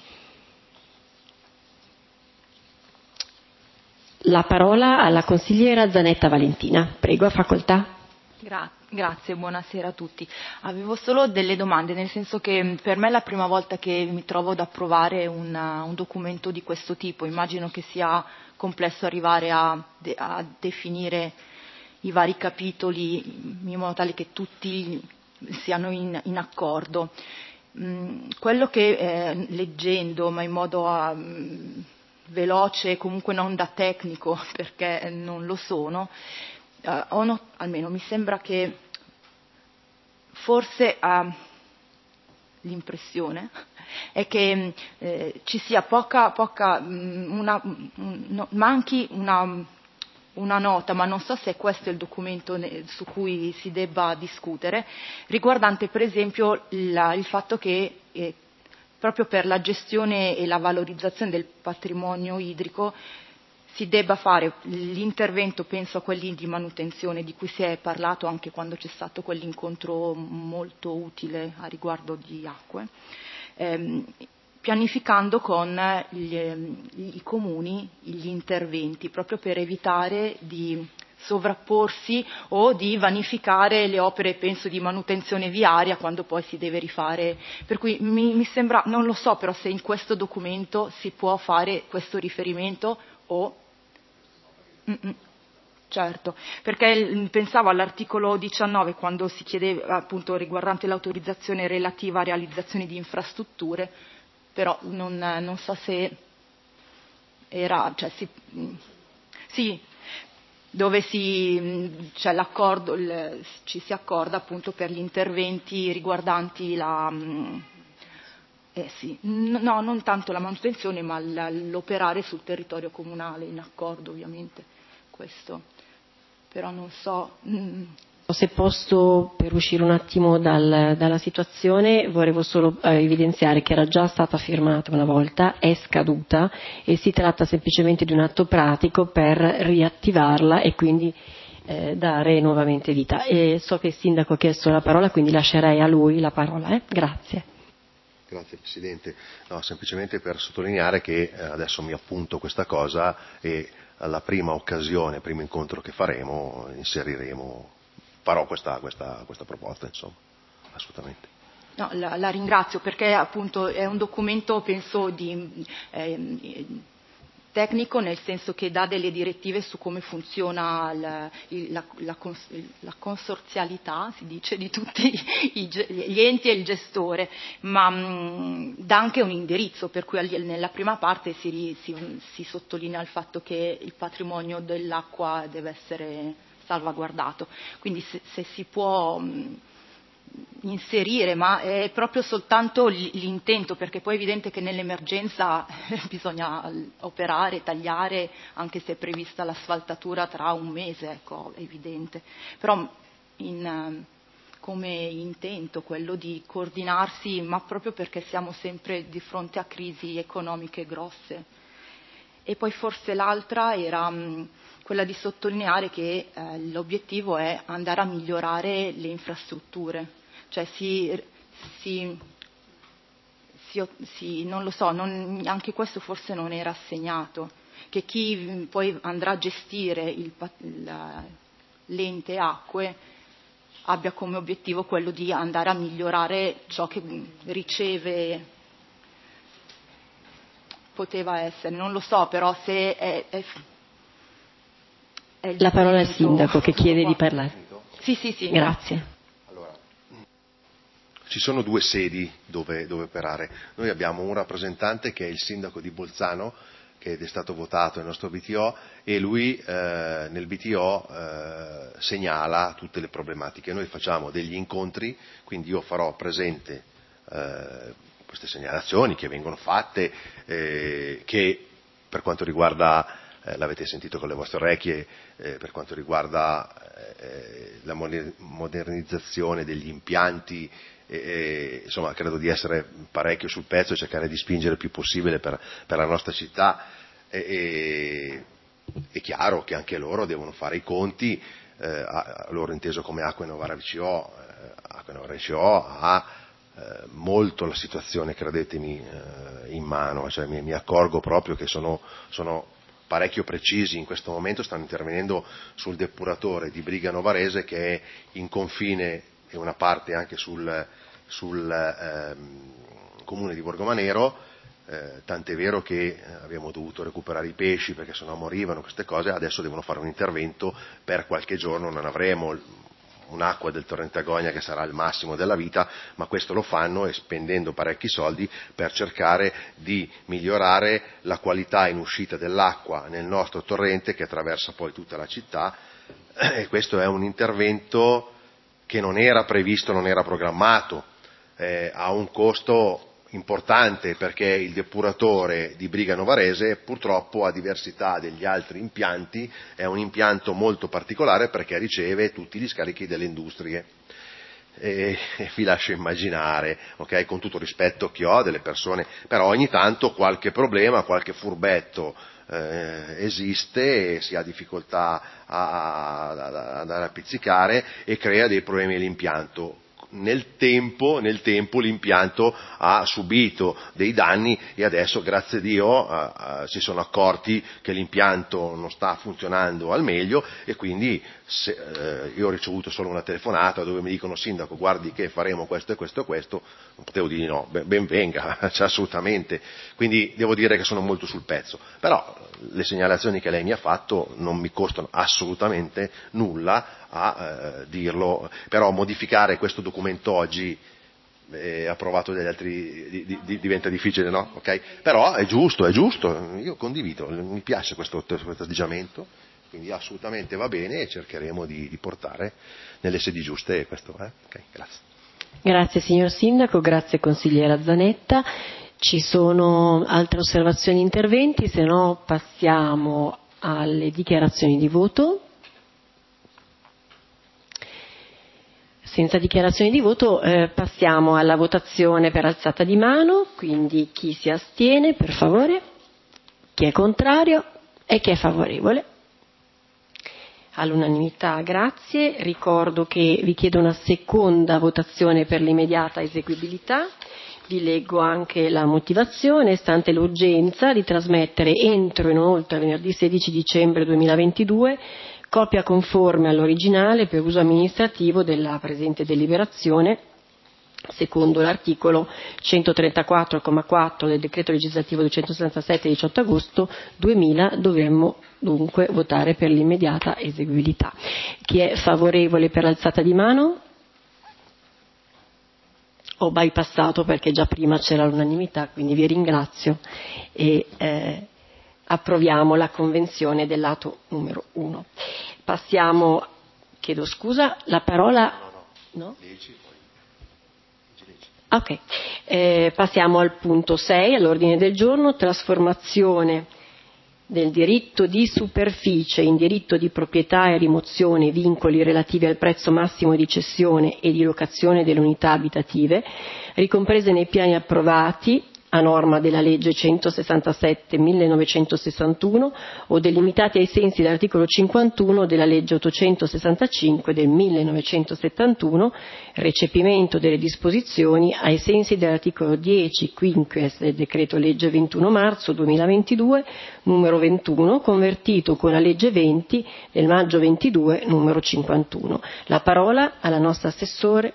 Speaker 1: La parola alla consigliera Zanetta Valentina. Prego, a facoltà.
Speaker 7: Grazie, buonasera a tutti. Avevo solo delle domande, nel senso che per me è la prima volta che mi trovo ad approvare un documento di questo tipo. Immagino che sia complesso arrivare a definire i vari capitoli in modo tale che tutti siano in accordo. Quello che leggendo, ma in modo veloce, comunque non da tecnico, perché non lo sono, almeno mi sembra che forse l'impressione è che ci sia manchi una nota, ma non so se questo è il documento su cui si debba discutere, riguardante per esempio il fatto che proprio per la gestione e la valorizzazione del patrimonio idrico si debba fare l'intervento, penso a quelli di manutenzione di cui si è parlato anche quando c'è stato quell'incontro molto utile a riguardo di acque, pianificando con i comuni gli interventi, proprio per evitare di sovrapporsi o di vanificare le opere, penso, di manutenzione viaria quando poi si deve rifare. Per cui mi sembra, non lo so però se in questo documento si può fare questo riferimento o... Certo, perché pensavo all'articolo 19 quando si chiedeva appunto riguardante l'autorizzazione relativa a realizzazione di infrastrutture, però non so se era, cioè sì, dove c'è l'accordo, ci si accorda appunto per gli interventi riguardanti no, non tanto la manutenzione, ma l'operare sul territorio comunale, in accordo ovviamente, questo, però non so.
Speaker 1: Se posso, per uscire un attimo dalla situazione, volevo solo evidenziare che era già stata firmata una volta, è scaduta e si tratta semplicemente di un atto pratico per riattivarla e quindi dare nuovamente vita. E so che il Sindaco ha chiesto la parola, quindi lascerei a lui la parola. Grazie.
Speaker 6: Grazie Presidente. No, semplicemente per sottolineare che adesso mi appunto questa cosa e alla prima occasione, primo incontro che faremo, farò questa proposta, insomma, assolutamente.
Speaker 7: No, la ringrazio perché appunto è un documento, penso, tecnico, nel senso che dà delle direttive su come funziona la consorzialità, si dice, di tutti gli enti e il gestore, ma dà anche un indirizzo, per cui nella prima parte si sottolinea il fatto che il patrimonio dell'acqua deve essere salvaguardato. Quindi se si può inserire, ma è proprio soltanto l'intento, perché poi è evidente che nell'emergenza bisogna operare, tagliare, anche se è prevista l'asfaltatura tra un mese, ecco, è evidente. Però come intento quello di coordinarsi, ma proprio perché siamo sempre di fronte a crisi economiche grosse. E poi forse l'altra era quella di sottolineare che l'obiettivo è andare a migliorare le infrastrutture, cioè non lo so, anche questo forse non era assegnato, che chi poi andrà a gestire l'ente acque abbia come obiettivo quello di andare a migliorare ciò che riceve. Poteva essere, non lo so, però se è
Speaker 1: la parola al sindaco che chiede di parlare.
Speaker 7: Sì.
Speaker 1: Grazie.
Speaker 6: Allora, ci sono due sedi dove operare. Noi abbiamo un rappresentante che è il sindaco di Bolzano, che è stato votato nel nostro BTO, e lui nel BTO segnala tutte le problematiche. Noi facciamo degli incontri, quindi io farò presente queste segnalazioni che vengono fatte, che per quanto riguarda, l'avete sentito con le vostre orecchie, per quanto riguarda la modernizzazione degli impianti, insomma credo di essere parecchio sul pezzo e cercare di spingere il più possibile per la nostra città. È chiaro che anche loro devono fare i conti, loro inteso come Acque Novara VCO. Acque Novara VCO ha molto la situazione, credetemi, in mano, cioè mi accorgo proprio che sono parecchio precisi. In questo momento stanno intervenendo sul depuratore di Briga Novarese, che è in confine, e una parte anche sul comune di Borgomanero, tant'è vero che abbiamo dovuto recuperare i pesci perché sennò morivano, queste cose. Adesso devono fare un intervento, per qualche giorno non avremo un'acqua del torrente Agonia che sarà il massimo della vita, ma questo lo fanno e spendendo parecchi soldi per cercare di migliorare la qualità in uscita dell'acqua nel nostro torrente che attraversa poi tutta la città, e questo è un intervento che non era previsto, non era programmato, ha un costo importante perché il depuratore di Briga Novarese purtroppo, a diversità degli altri impianti, è un impianto molto particolare perché riceve tutti gli scarichi delle industrie. E vi lascio immaginare, okay, con tutto il rispetto che ho delle persone, però ogni tanto qualche problema, qualche furbetto esiste e si ha difficoltà ad andare a pizzicare e crea dei problemi all'impianto. Nel tempo l'impianto ha subito dei danni e adesso, grazie a Dio, si sono accorti che l'impianto non sta funzionando al meglio, e quindi io ho ricevuto solo una telefonata dove mi dicono: sindaco, guardi che faremo questo e questo e questo. Non potevo dire no, ben venga, cioè, assolutamente. Quindi devo dire che sono molto sul pezzo, però le segnalazioni che lei mi ha fatto non mi costano assolutamente nulla a dirlo. Però modificare questo documento oggi, approvato dagli altri, diventa difficile, no? Okay? Però è giusto, io condivido, mi piace questo atteggiamento, quindi assolutamente va bene e cercheremo di portare nelle sedi giuste questo. Okay, grazie.
Speaker 1: Grazie signor Sindaco, grazie consigliera Zanetta. Ci sono altre osservazioni, interventi? Se no passiamo alle dichiarazioni di voto. Senza dichiarazioni di voto passiamo alla votazione per alzata di mano, quindi chi si astiene, per favore, chi è contrario e chi è favorevole. All'unanimità, grazie. Ricordo che vi chiedo una seconda votazione per l'immediata eseguibilità. Vi leggo anche la motivazione: stante l'urgenza di trasmettere entro e non oltre venerdì 16 dicembre 2022 copia conforme all'originale per uso amministrativo della presente deliberazione, secondo l'articolo 134,4 del decreto legislativo 267 18 agosto 2000, dovremmo dunque votare per l'immediata eseguibilità. Chi è favorevole per l'alzata di mano? Ho bypassato perché già prima c'era l'unanimità, quindi vi ringrazio e approviamo la convenzione dell'atto numero 1. Passiamo, chiedo scusa, la parola... No? Ok, passiamo al punto 6, all'ordine del giorno, trasformazione del diritto di superficie in diritto di proprietà e rimozione vincoli relativi al prezzo massimo di cessione e di locazione delle unità abitative, ricomprese nei piani approvati a norma della legge 167/1961 o delimitati ai sensi dell'articolo 51 della legge 865 del 1971, recepimento delle disposizioni ai sensi dell'articolo 10 quinquies del decreto legge 21 marzo 2022 numero 21, convertito con la legge 20 del maggio 22 numero 51. La parola alla nostra assessore.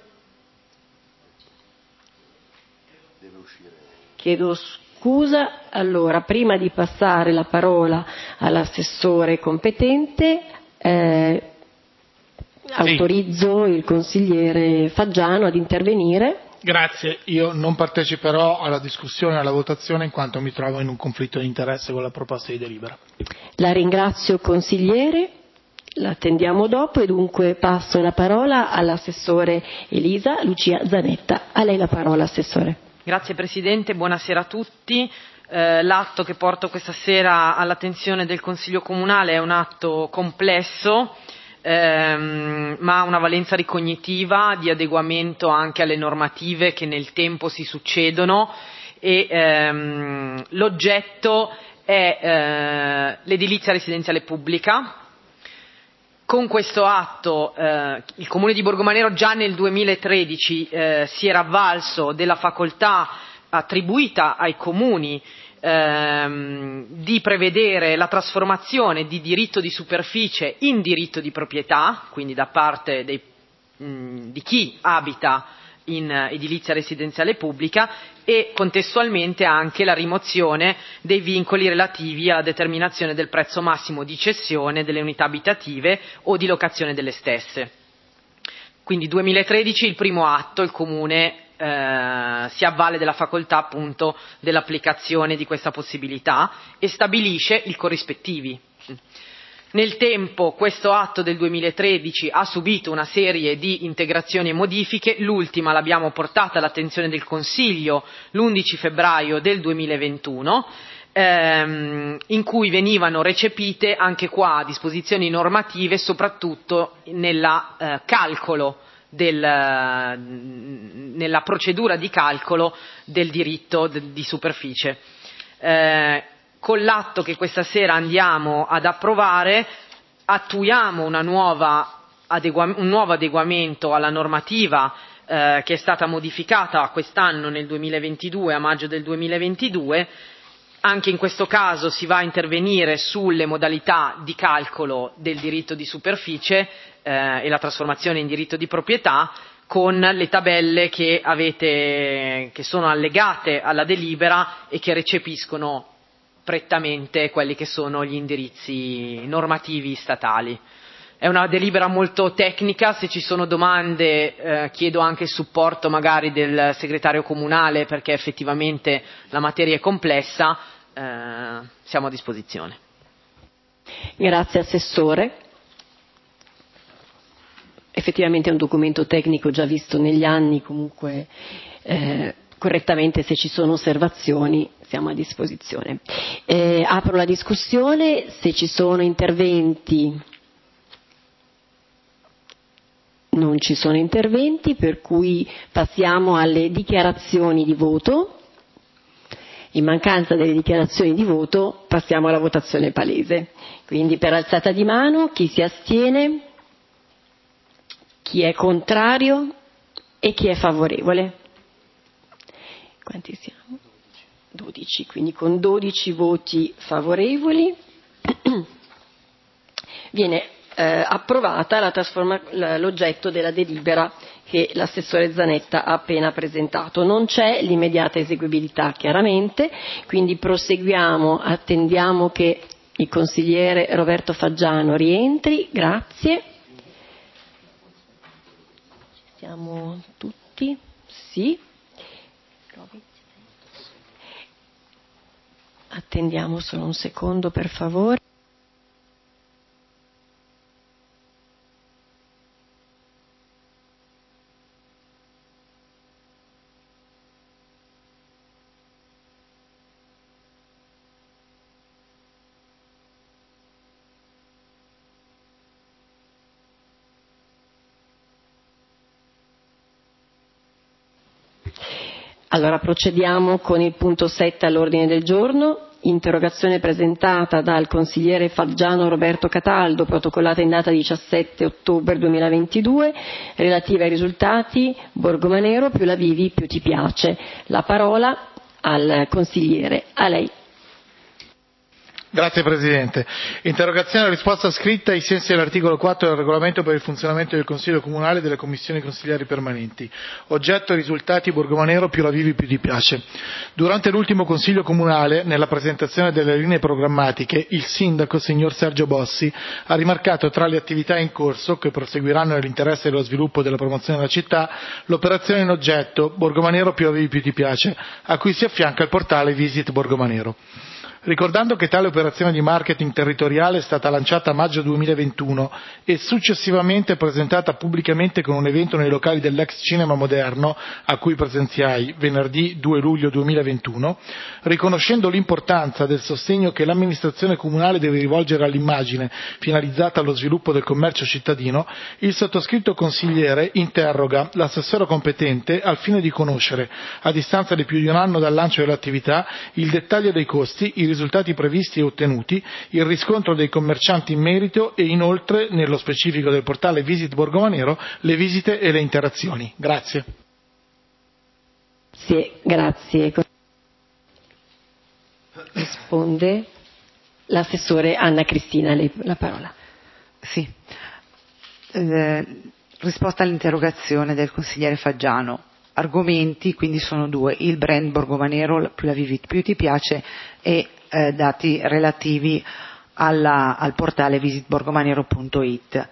Speaker 1: Chiedo scusa, allora prima di passare la parola all'assessore competente autorizzo il consigliere Faggiano ad intervenire.
Speaker 5: Grazie, io non parteciperò alla discussione e alla votazione in quanto mi trovo in un conflitto di interesse con la proposta di delibera.
Speaker 1: La ringrazio consigliere, la attendiamo dopo e dunque passo la parola all'assessore Elisa Lucia Zanetta. A lei la parola, assessore.
Speaker 8: Grazie Presidente, buonasera a tutti. L'atto che porto questa sera all'attenzione del Consiglio Comunale è un atto complesso, ma ha una valenza ricognitiva di adeguamento anche alle normative che nel tempo si succedono e l'oggetto è l'edilizia residenziale pubblica. Con questo atto il Comune di Borgomanero già nel 2013 si era avvalso della facoltà attribuita ai comuni di prevedere la trasformazione di diritto di superficie in diritto di proprietà, quindi da parte di chi abita in edilizia residenziale pubblica, e contestualmente anche la rimozione dei vincoli relativi alla determinazione del prezzo massimo di cessione delle unità abitative o di locazione delle stesse. Quindi 2013 il primo atto, il Comune si avvale della facoltà appunto dell'applicazione di questa possibilità e stabilisce i corrispettivi. Nel tempo questo atto del 2013 ha subito una serie di integrazioni e modifiche, l'ultima l'abbiamo portata all'attenzione del Consiglio l'11 febbraio del 2021, in cui venivano recepite anche qua disposizioni normative soprattutto nella procedura di calcolo del diritto di superficie. Con l'atto che questa sera andiamo ad approvare attuiamo un nuovo adeguamento alla normativa che è stata modificata quest'anno nel 2022, a maggio del 2022. Anche in questo caso si va a intervenire sulle modalità di calcolo del diritto di superficie e la trasformazione in diritto di proprietà con le tabelle che sono allegate alla delibera e che recepiscono prettamente quelli che sono gli indirizzi normativi statali. È una delibera molto tecnica, se ci sono domande chiedo anche il supporto magari del segretario comunale perché effettivamente la materia è complessa, siamo a disposizione.
Speaker 1: Grazie Assessore. Effettivamente è un documento tecnico già visto negli anni, comunque correttamente se ci sono osservazioni siamo a disposizione. Apro la discussione, se ci sono interventi. Non ci sono interventi, per cui passiamo alle dichiarazioni di voto. In mancanza delle dichiarazioni di voto passiamo alla votazione palese. Quindi per alzata di mano chi si astiene, chi è contrario e chi è favorevole. Quanti siamo? 12, quindi con 12 voti favorevoli viene approvata l'oggetto della delibera che l'assessore Zanetta ha appena presentato. Non c'è l'immediata eseguibilità chiaramente, quindi proseguiamo, attendiamo che il consigliere Roberto Faggiano rientri, grazie. Siamo tutti? Sì. Attendiamo solo un secondo per favore. Allora procediamo con il punto 7 all'ordine del giorno, interrogazione presentata dal consigliere Faggiano Roberto Cataldo, protocollata in data 17 ottobre 2022, relativa ai risultati Borgomanero più la vivi più ti piace. La parola al consigliere, a lei.
Speaker 5: Grazie Presidente. Interrogazione a risposta scritta ai sensi dell'articolo 4 del regolamento per il funzionamento del Consiglio Comunale e delle commissioni consigliari permanenti. Oggetto risultati Borgomanero più la vivi più ti piace. Durante l'ultimo Consiglio Comunale, nella presentazione delle linee programmatiche, il Sindaco, signor Sergio Bossi, ha rimarcato tra le attività in corso, che proseguiranno nell'interesse dello sviluppo e della promozione della città, l'operazione in oggetto Borgomanero più la vivi più ti piace, a cui si affianca il portale Visit Borgomanero. Ricordando che tale operazione di marketing territoriale è stata lanciata a maggio 2021 e successivamente presentata pubblicamente con un evento nei locali dell'ex Cinema Moderno, a cui presenziai venerdì 2 luglio 2021, riconoscendo l'importanza del sostegno che l'amministrazione comunale deve rivolgere all'immagine finalizzata allo sviluppo del commercio cittadino, il sottoscritto consigliere interroga l'assessore competente al fine di conoscere, a distanza di più di un anno dal lancio dell'attività, il dettaglio dei costi, i risultati previsti e ottenuti, il riscontro dei commercianti in merito e inoltre, nello specifico del portale Visit Borgomanero, le visite e le interazioni. Grazie.
Speaker 1: Sì, grazie. Risponde l'assessore Anna Cristina, lei la parola.
Speaker 4: Sì. Risposta all'interrogazione del consigliere Faggiano. Argomenti, quindi sono due, il brand Borgomanero più la vivi più ti piace e dati relativi al portale visitborgomanero.it.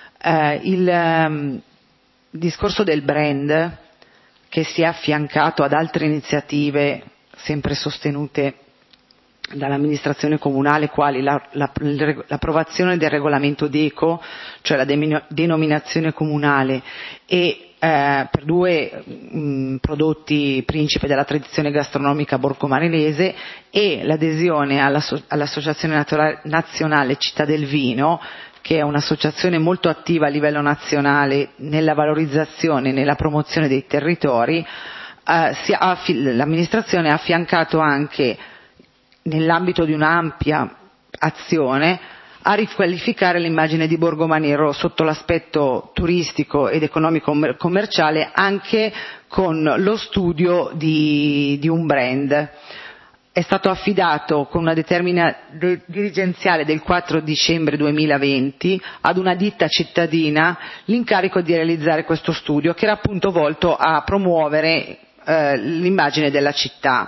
Speaker 4: Il discorso del brand, che si è affiancato ad altre iniziative sempre sostenute dall'amministrazione comunale, quali l'approvazione del regolamento DECO, cioè la denominazione comunale, e per due prodotti principe della tradizione gastronomica borgomanerese, e l'adesione all'Associazione Nazionale Città del Vino, che è un'associazione molto attiva a livello nazionale nella valorizzazione e nella promozione dei territori. L'amministrazione ha affiancato anche, nell'ambito di un'ampia azione, a riqualificare l'immagine di Borgomanero sotto l'aspetto turistico ed economico-commerciale, anche con lo studio di un brand. È stato affidato con una determina dirigenziale del 4 dicembre 2020 ad una ditta cittadina l'incarico di realizzare questo studio, che era appunto volto a promuovere l'immagine della città.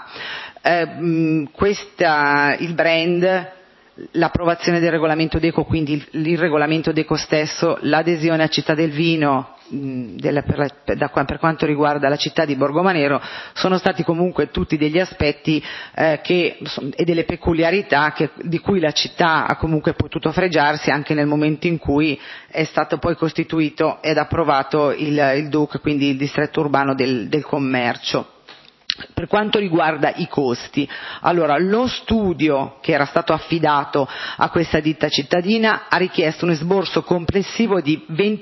Speaker 4: Il brand, l'approvazione del regolamento DECO, quindi il regolamento DECO stesso, l'adesione a Città del Vino per quanto riguarda la città di Borgomanero, sono stati comunque tutti degli aspetti e delle peculiarità di cui la città ha comunque potuto fregiarsi anche nel momento in cui è stato poi costituito ed approvato il DUC, quindi il distretto urbano del commercio. Per quanto riguarda i costi, allora lo studio che era stato affidato a questa ditta cittadina ha richiesto un esborso complessivo di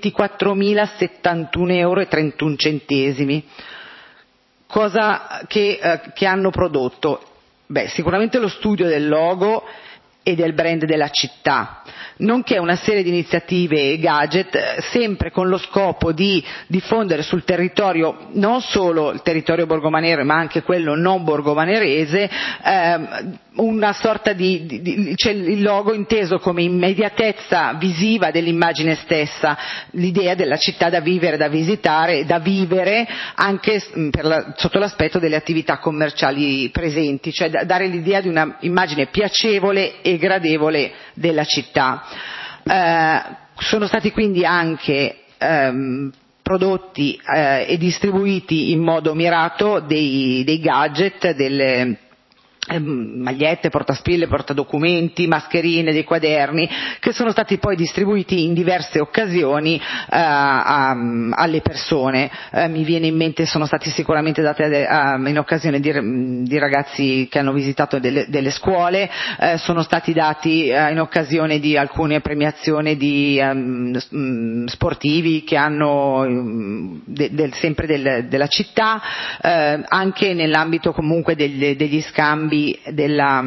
Speaker 4: 24.071,31 €. Cosa che hanno prodotto? Sicuramente lo studio del logo e del brand della città, nonché una serie di iniziative e gadget, sempre con lo scopo di diffondere sul territorio, non solo il territorio borgomanero ma anche quello non borgomanerese, una sorta cioè il logo inteso come immediatezza visiva dell'immagine stessa, l'idea della città da vivere, da visitare, da vivere anche sotto l'aspetto delle attività commerciali presenti, cioè dare l'idea di una immagine piacevole e gradevole della città. Sono stati quindi anche prodotti e distribuiti in modo mirato dei gadget,
Speaker 9: magliette, portaspille, portadocumenti, mascherine, dei quaderni, che sono stati poi distribuiti in diverse occasioni alle persone. Mi viene in mente, sono stati sicuramente dati in occasione di ragazzi che hanno visitato delle scuole, sono stati dati in occasione di alcune premiazioni di sportivi che hanno sempre della città, anche nell'ambito comunque degli scambi della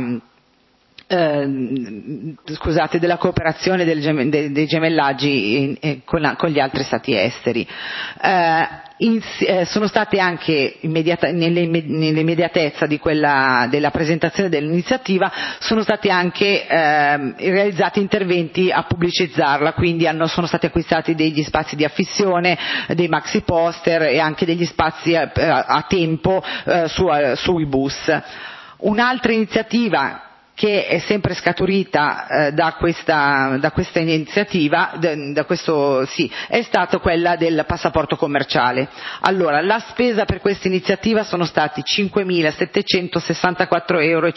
Speaker 9: cooperazione dei gemellaggi con gli altri stati esteri. Sono state anche nell'immediatezza della presentazione dell'iniziativa, sono stati anche realizzati interventi a pubblicizzarla, quindi sono stati acquistati degli spazi di affissione, dei maxi poster e anche degli spazi a tempo sui bus. Un'altra iniziativa che è sempre scaturita da questa iniziativa, è stata quella del passaporto commerciale. Allora, la spesa per questa iniziativa sono stati 5.764,50 euro,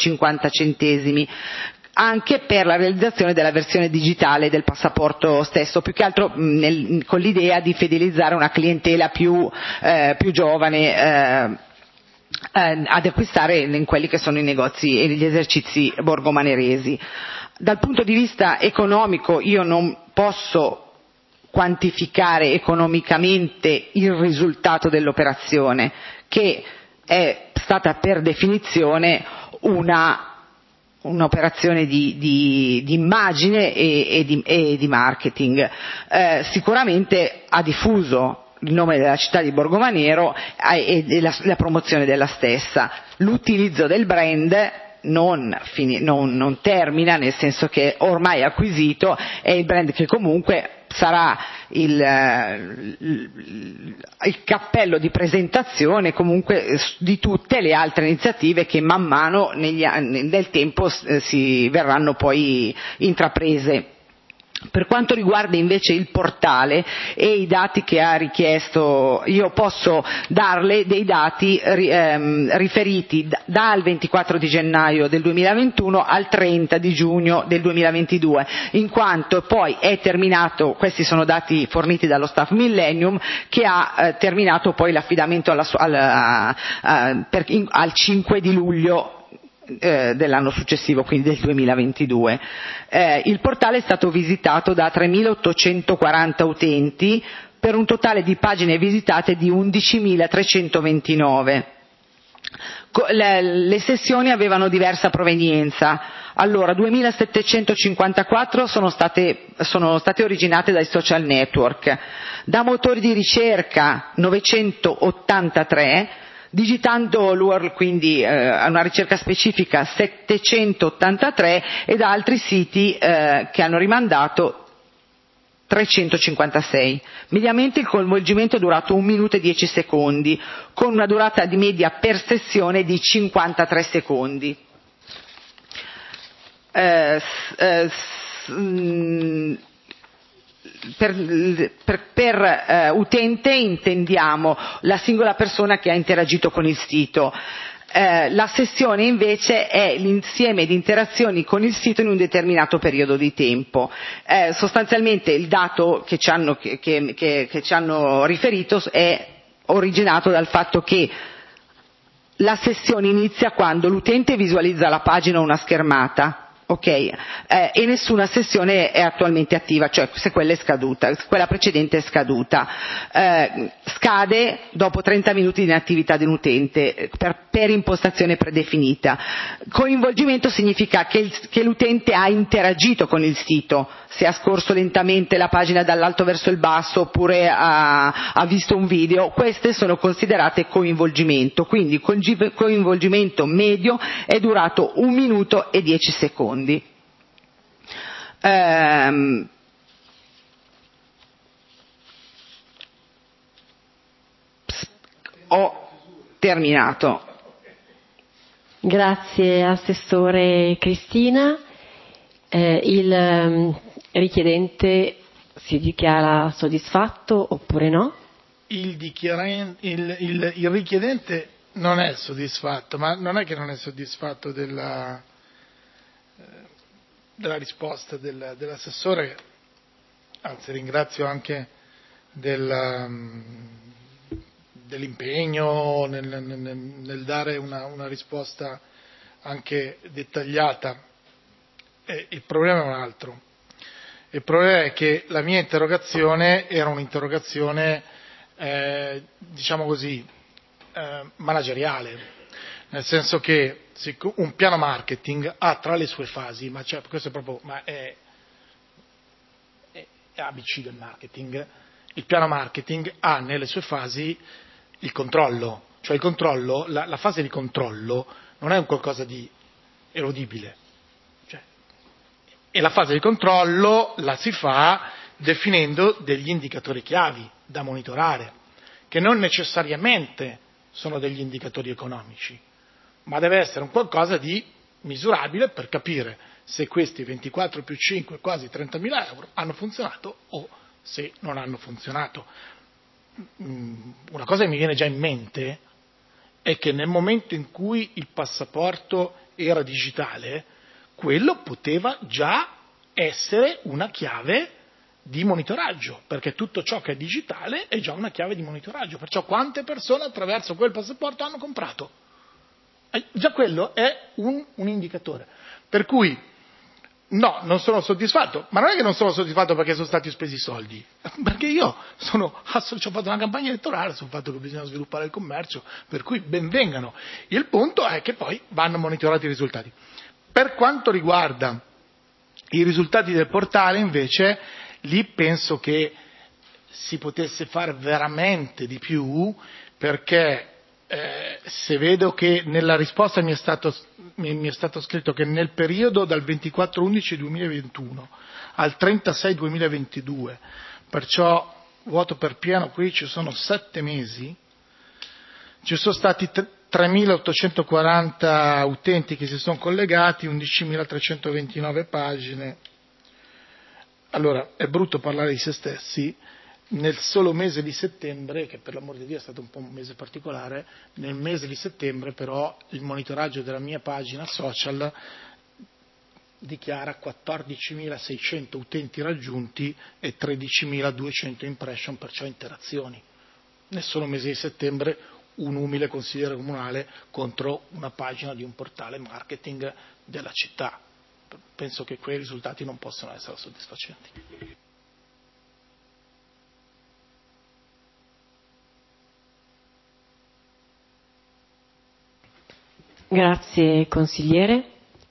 Speaker 9: anche per la realizzazione della versione digitale del passaporto stesso, più che altro con l'idea di fidelizzare una clientela più giovane, ad acquistare in quelli che sono i negozi e gli esercizi borgomaneresi. Dal punto di vista economico io non posso quantificare economicamente il risultato dell'operazione, che è stata per definizione un'operazione di immagine e di marketing. Sicuramente ha diffuso il nome della città di Borgomanero e la promozione della stessa. L'utilizzo del brand non termina, nel senso che ormai acquisito è il brand che comunque sarà il cappello di presentazione comunque di tutte le altre iniziative che man mano nel tempo si verranno poi intraprese. Per quanto riguarda invece il portale e i dati che ha richiesto, io posso darle dei dati riferiti dal 24 di gennaio del 2021 al 30 di giugno del 2022, in quanto poi è terminato, questi sono dati forniti dallo staff Millennium, che ha terminato poi l'affidamento al 5 di luglio dell'anno successivo, quindi del 2022. Il portale è stato visitato da 3.840 utenti per un totale di pagine visitate di 11.329. Le sessioni avevano diversa provenienza. Allora, 2.754 sono state originate dai social network, da motori di ricerca 983, digitando l'URL, quindi una ricerca specifica 783, e da altri siti che hanno rimandato 356. Mediamente il coinvolgimento è durato 1 minuto e 10 secondi, con una durata di media per sessione di 53 secondi. Per utente intendiamo la singola persona che ha interagito con il sito. La sessione invece è l'insieme di interazioni con il sito in un determinato periodo di tempo. Sostanzialmente il dato che ci hanno riferito è originato dal fatto che la sessione inizia quando l'utente visualizza la pagina o una schermata, ok, e nessuna sessione è attualmente attiva, cioè se quella è scaduta, quella precedente è scaduta. Scade dopo 30 minuti di inattività di un utente per impostazione predefinita. Coinvolgimento significa che l'utente ha interagito con il sito, se ha scorso lentamente la pagina dall'alto verso il basso oppure ha visto un video. Queste sono considerate coinvolgimento, quindi il coinvolgimento medio è durato 1 minuto e 10 secondi. Ho terminato.
Speaker 1: Grazie Assessore Cristina. Il richiedente si dichiara soddisfatto oppure no?
Speaker 5: Il richiedente non è soddisfatto, ma non è che non è soddisfatto della risposta dell'assessore, anzi ringrazio anche dell'impegno nel dare una risposta anche dettagliata. Il problema è un altro. Il problema è che la mia interrogazione era un'interrogazione, diciamo così, manageriale, nel senso che un piano marketing ha tra le sue fasi, ma cioè, questo è proprio, è ABC del marketing. Il piano marketing ha nelle sue fasi il controllo, cioè il controllo, la fase di controllo non è un qualcosa di eludibile, cioè, e la fase di controllo la si fa definendo degli indicatori chiavi da monitorare, che non necessariamente sono degli indicatori economici, ma deve essere un qualcosa di misurabile per capire se questi 24 più 5, quasi 30.000 euro, hanno funzionato o se non hanno funzionato. Una cosa che mi viene già in mente è che nel momento in cui il passaporto era digitale, quello poteva già essere una chiave di monitoraggio, perché tutto ciò che è digitale è già una chiave di monitoraggio, perciò quante persone attraverso quel passaporto hanno comprato. Già quello è un indicatore. Per cui no, non sono soddisfatto, ma non è che non sono soddisfatto perché sono stati spesi i soldi, perché io ho fatto una campagna elettorale sul fatto che bisogna sviluppare il commercio, per cui ben vengano. Il punto è che poi vanno monitorati i risultati. Per quanto riguarda i risultati del portale, invece, lì penso che si potesse fare veramente di più, perché se vedo che nella risposta mi è stato scritto che nel periodo dal 24/11/2021 al 36/2022, perciò vuoto per pieno, qui ci sono 7 mesi, ci sono stati 3.840 utenti che si sono collegati, 11.329 pagine. Allora, è brutto parlare di se stessi. Nel solo mese di settembre, che per l'amor di Dio è stato un po' un mese particolare, nel mese di settembre però il monitoraggio della mia pagina social dichiara 14.600 utenti raggiunti e 13.200 impression, perciò interazioni. Nel solo mese di settembre un umile consigliere comunale contro una pagina di un portale marketing della città. Penso che quei risultati non possono essere soddisfacenti.
Speaker 1: Grazie consigliere.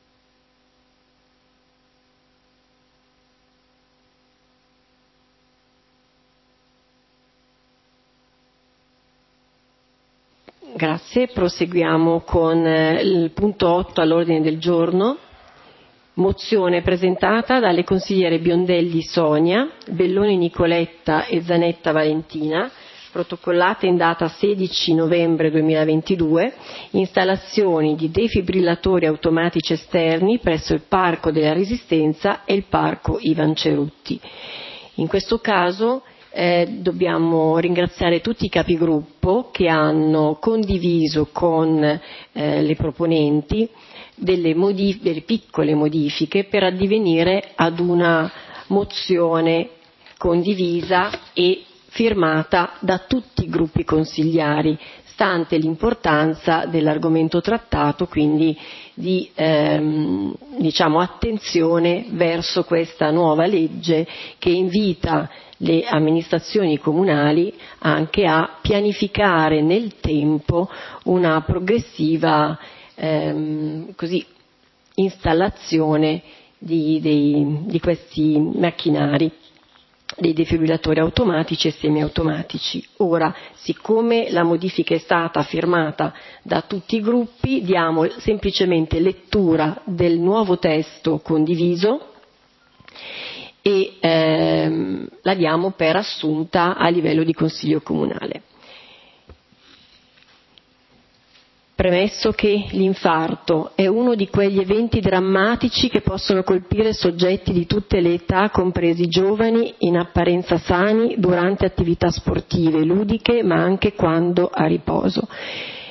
Speaker 1: Grazie, proseguiamo con il punto 8 all'ordine del giorno. Mozione presentata dalle consigliere Biondelli Sonia, Belloni Nicoletta e Zanetta Valentina, protocollate in data 16 novembre 2022, installazioni di defibrillatori automatici esterni presso il Parco della Resistenza e il Parco Ivan Cerutti. In questo caso dobbiamo ringraziare tutti i capigruppo che hanno condiviso con le proponenti delle piccole modifiche per addivenire ad una mozione condivisa e firmata da tutti i gruppi consigliari, stante l'importanza dell'argomento trattato, quindi di attenzione verso questa nuova legge che invita le amministrazioni comunali anche a pianificare nel tempo una progressiva installazione di questi macchinari, dei defibrillatori automatici e semiautomatici. Ora, siccome la modifica è stata firmata da tutti i gruppi, diamo semplicemente lettura del nuovo testo condiviso e la diamo per assunta a livello di Consiglio Comunale. Premesso che l'infarto è uno di quegli eventi drammatici che possono colpire soggetti di tutte le età, compresi giovani, in apparenza sani, durante attività sportive, ludiche, ma anche quando a riposo.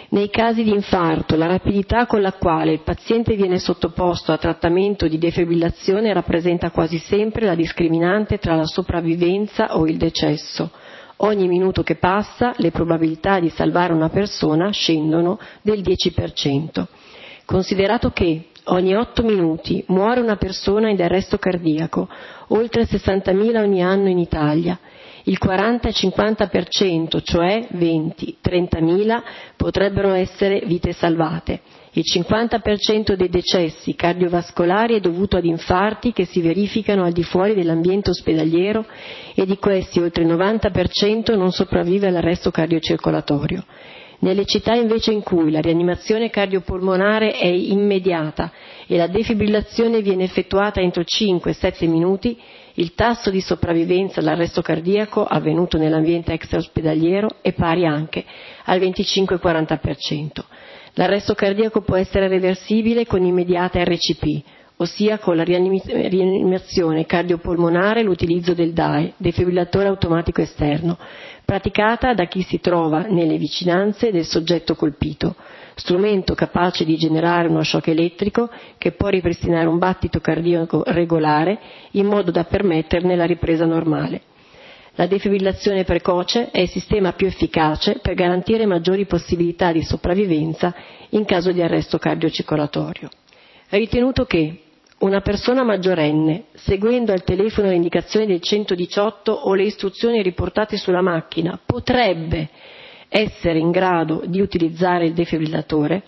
Speaker 1: Nei casi di infarto, la rapidità con la quale il paziente viene sottoposto a trattamento di defibrillazione rappresenta quasi sempre la discriminante tra la sopravvivenza o il decesso. Ogni minuto che passa, le probabilità di salvare una persona scendono del 10%. Considerato che ogni 8 minuti muore una persona in arresto cardiaco, oltre 60.000 ogni anno in Italia, il 40-50%, cioè 20-30.000, potrebbero essere vite salvate. Il 50% dei decessi cardiovascolari è dovuto ad infarti che si verificano al di fuori dell'ambiente ospedaliero e di questi oltre il 90% non sopravvive all'arresto cardiocircolatorio. Nelle città invece in cui la rianimazione cardiopolmonare è immediata e la defibrillazione viene effettuata entro 5-7 minuti, il tasso di sopravvivenza all'arresto cardiaco avvenuto nell'ambiente extraospedaliero è pari anche al 25-40%. L'arresto cardiaco può essere reversibile con immediata RCP, ossia con la rianimazione cardiopolmonare e l'utilizzo del DAE, defibrillatore automatico esterno, praticata da chi si trova nelle vicinanze del soggetto colpito, strumento capace di generare uno shock elettrico che può ripristinare un battito cardiaco regolare in modo da permetterne la ripresa normale. La defibrillazione precoce è il sistema più efficace per garantire maggiori possibilità di sopravvivenza in caso di arresto cardiocircolatorio. Ritenuto che una persona maggiorenne, seguendo al telefono le indicazioni del 118 o le istruzioni riportate sulla macchina, potrebbe essere in grado di utilizzare il defibrillatore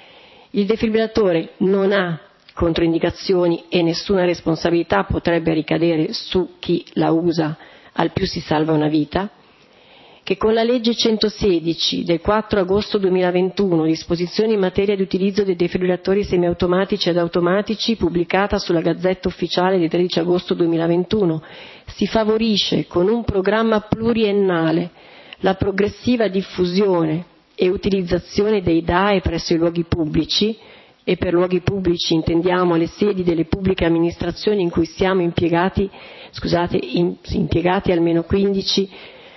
Speaker 1: non ha controindicazioni e nessuna responsabilità potrebbe ricadere su chi la usa, al più si salva una vita, che con la legge 116 del 4 agosto 2021, disposizioni in materia di utilizzo dei defibrillatori semiautomatici ed automatici, pubblicata sulla Gazzetta Ufficiale del 13 agosto 2021, si favorisce con un programma pluriennale la progressiva diffusione e utilizzazione dei DAE presso i luoghi pubblici, e per luoghi pubblici intendiamo le sedi delle pubbliche amministrazioni in cui siamo impiegati almeno 15,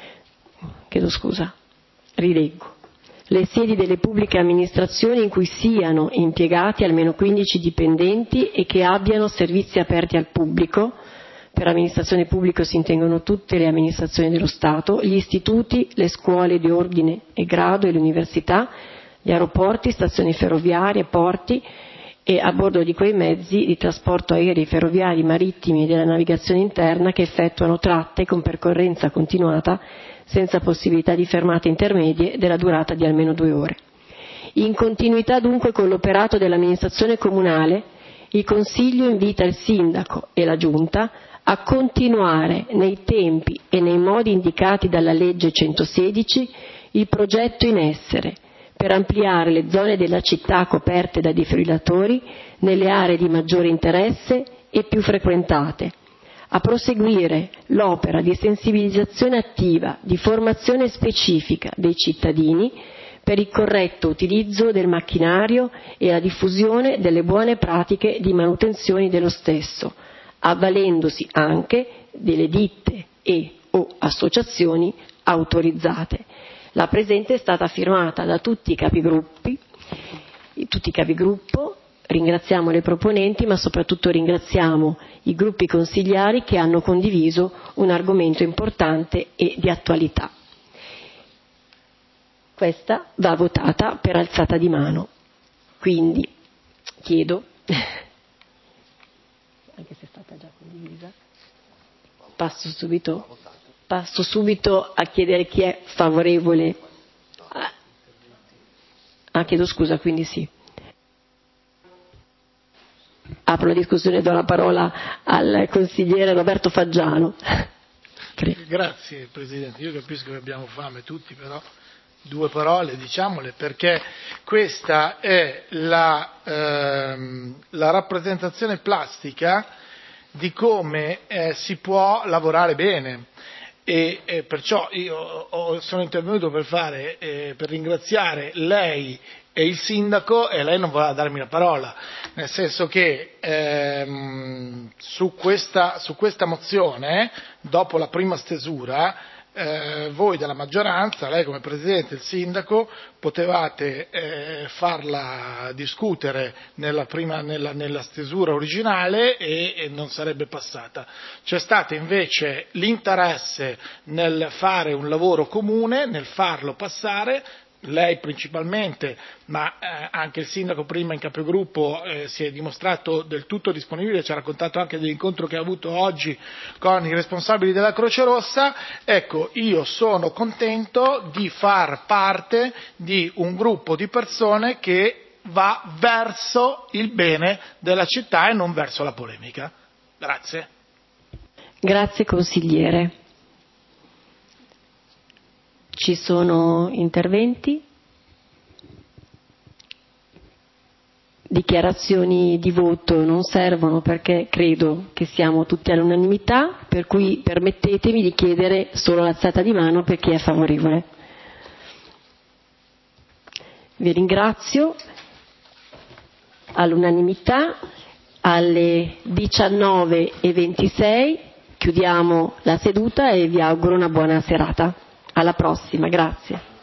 Speaker 1: le sedi delle pubbliche amministrazioni in cui siano impiegati almeno 15 dipendenti e che abbiano servizi aperti al pubblico. Per amministrazione pubblica si intendono tutte le amministrazioni dello Stato, gli istituti, le scuole di ordine e grado e le università, gli aeroporti, stazioni ferroviarie, porti e a bordo di quei mezzi di trasporto aerei, ferroviari, marittimi e della navigazione interna che effettuano tratte con percorrenza continuata senza possibilità di fermate intermedie della durata di almeno 2 ore. In continuità dunque con l'operato dell'amministrazione comunale, il Consiglio invita il Sindaco e la Giunta a continuare nei tempi e nei modi indicati dalla legge 116 il progetto in essere per ampliare le zone della città coperte da defibrillatori nelle aree di maggiore interesse e più frequentate, a proseguire l'opera di sensibilizzazione attiva, di formazione specifica dei cittadini per il corretto utilizzo del macchinario e la diffusione delle buone pratiche di manutenzione dello stesso, avvalendosi anche delle ditte e o associazioni autorizzate. La presente è stata firmata da tutti i capigruppo, ringraziamo le proponenti, ma soprattutto ringraziamo i gruppi consigliari che hanno condiviso un argomento importante e di attualità. Questa va votata per alzata di mano. Quindi chiedo, anche se è stata già condivisa, passo subito a chiedere chi è favorevole. Chiedo scusa, quindi sì. Apro la discussione e do la parola al consigliere Roberto Faggiano.
Speaker 5: Grazie Presidente, io capisco che abbiamo fame tutti, però 2 parole diciamole, perché questa è la rappresentazione plastica di come si può lavorare bene. E perciò io sono intervenuto per ringraziare lei e il sindaco, e lei non voleva darmi la parola, nel senso che su questa mozione, dopo la prima stesura, voi della maggioranza, lei come Presidente, il Sindaco, potevate farla discutere nella stesura originale e non sarebbe passata. C'è stato invece l'interesse nel fare un lavoro comune, nel farlo passare, lei principalmente, ma anche il Sindaco prima in capogruppo si è dimostrato del tutto disponibile, ci ha raccontato anche dell'incontro che ha avuto oggi con i responsabili della Croce Rossa. Ecco, io sono contento di far parte di un gruppo di persone che va verso il bene della città e non verso la polemica. Grazie.
Speaker 1: Grazie consigliere. Ci sono interventi? Dichiarazioni di voto non servono perché credo che siamo tutti all'unanimità, per cui permettetemi di chiedere solo l'alzata di mano per chi è favorevole. Vi ringrazio. All'unanimità, alle 19:26 chiudiamo la seduta e vi auguro una buona serata. Alla prossima, grazie.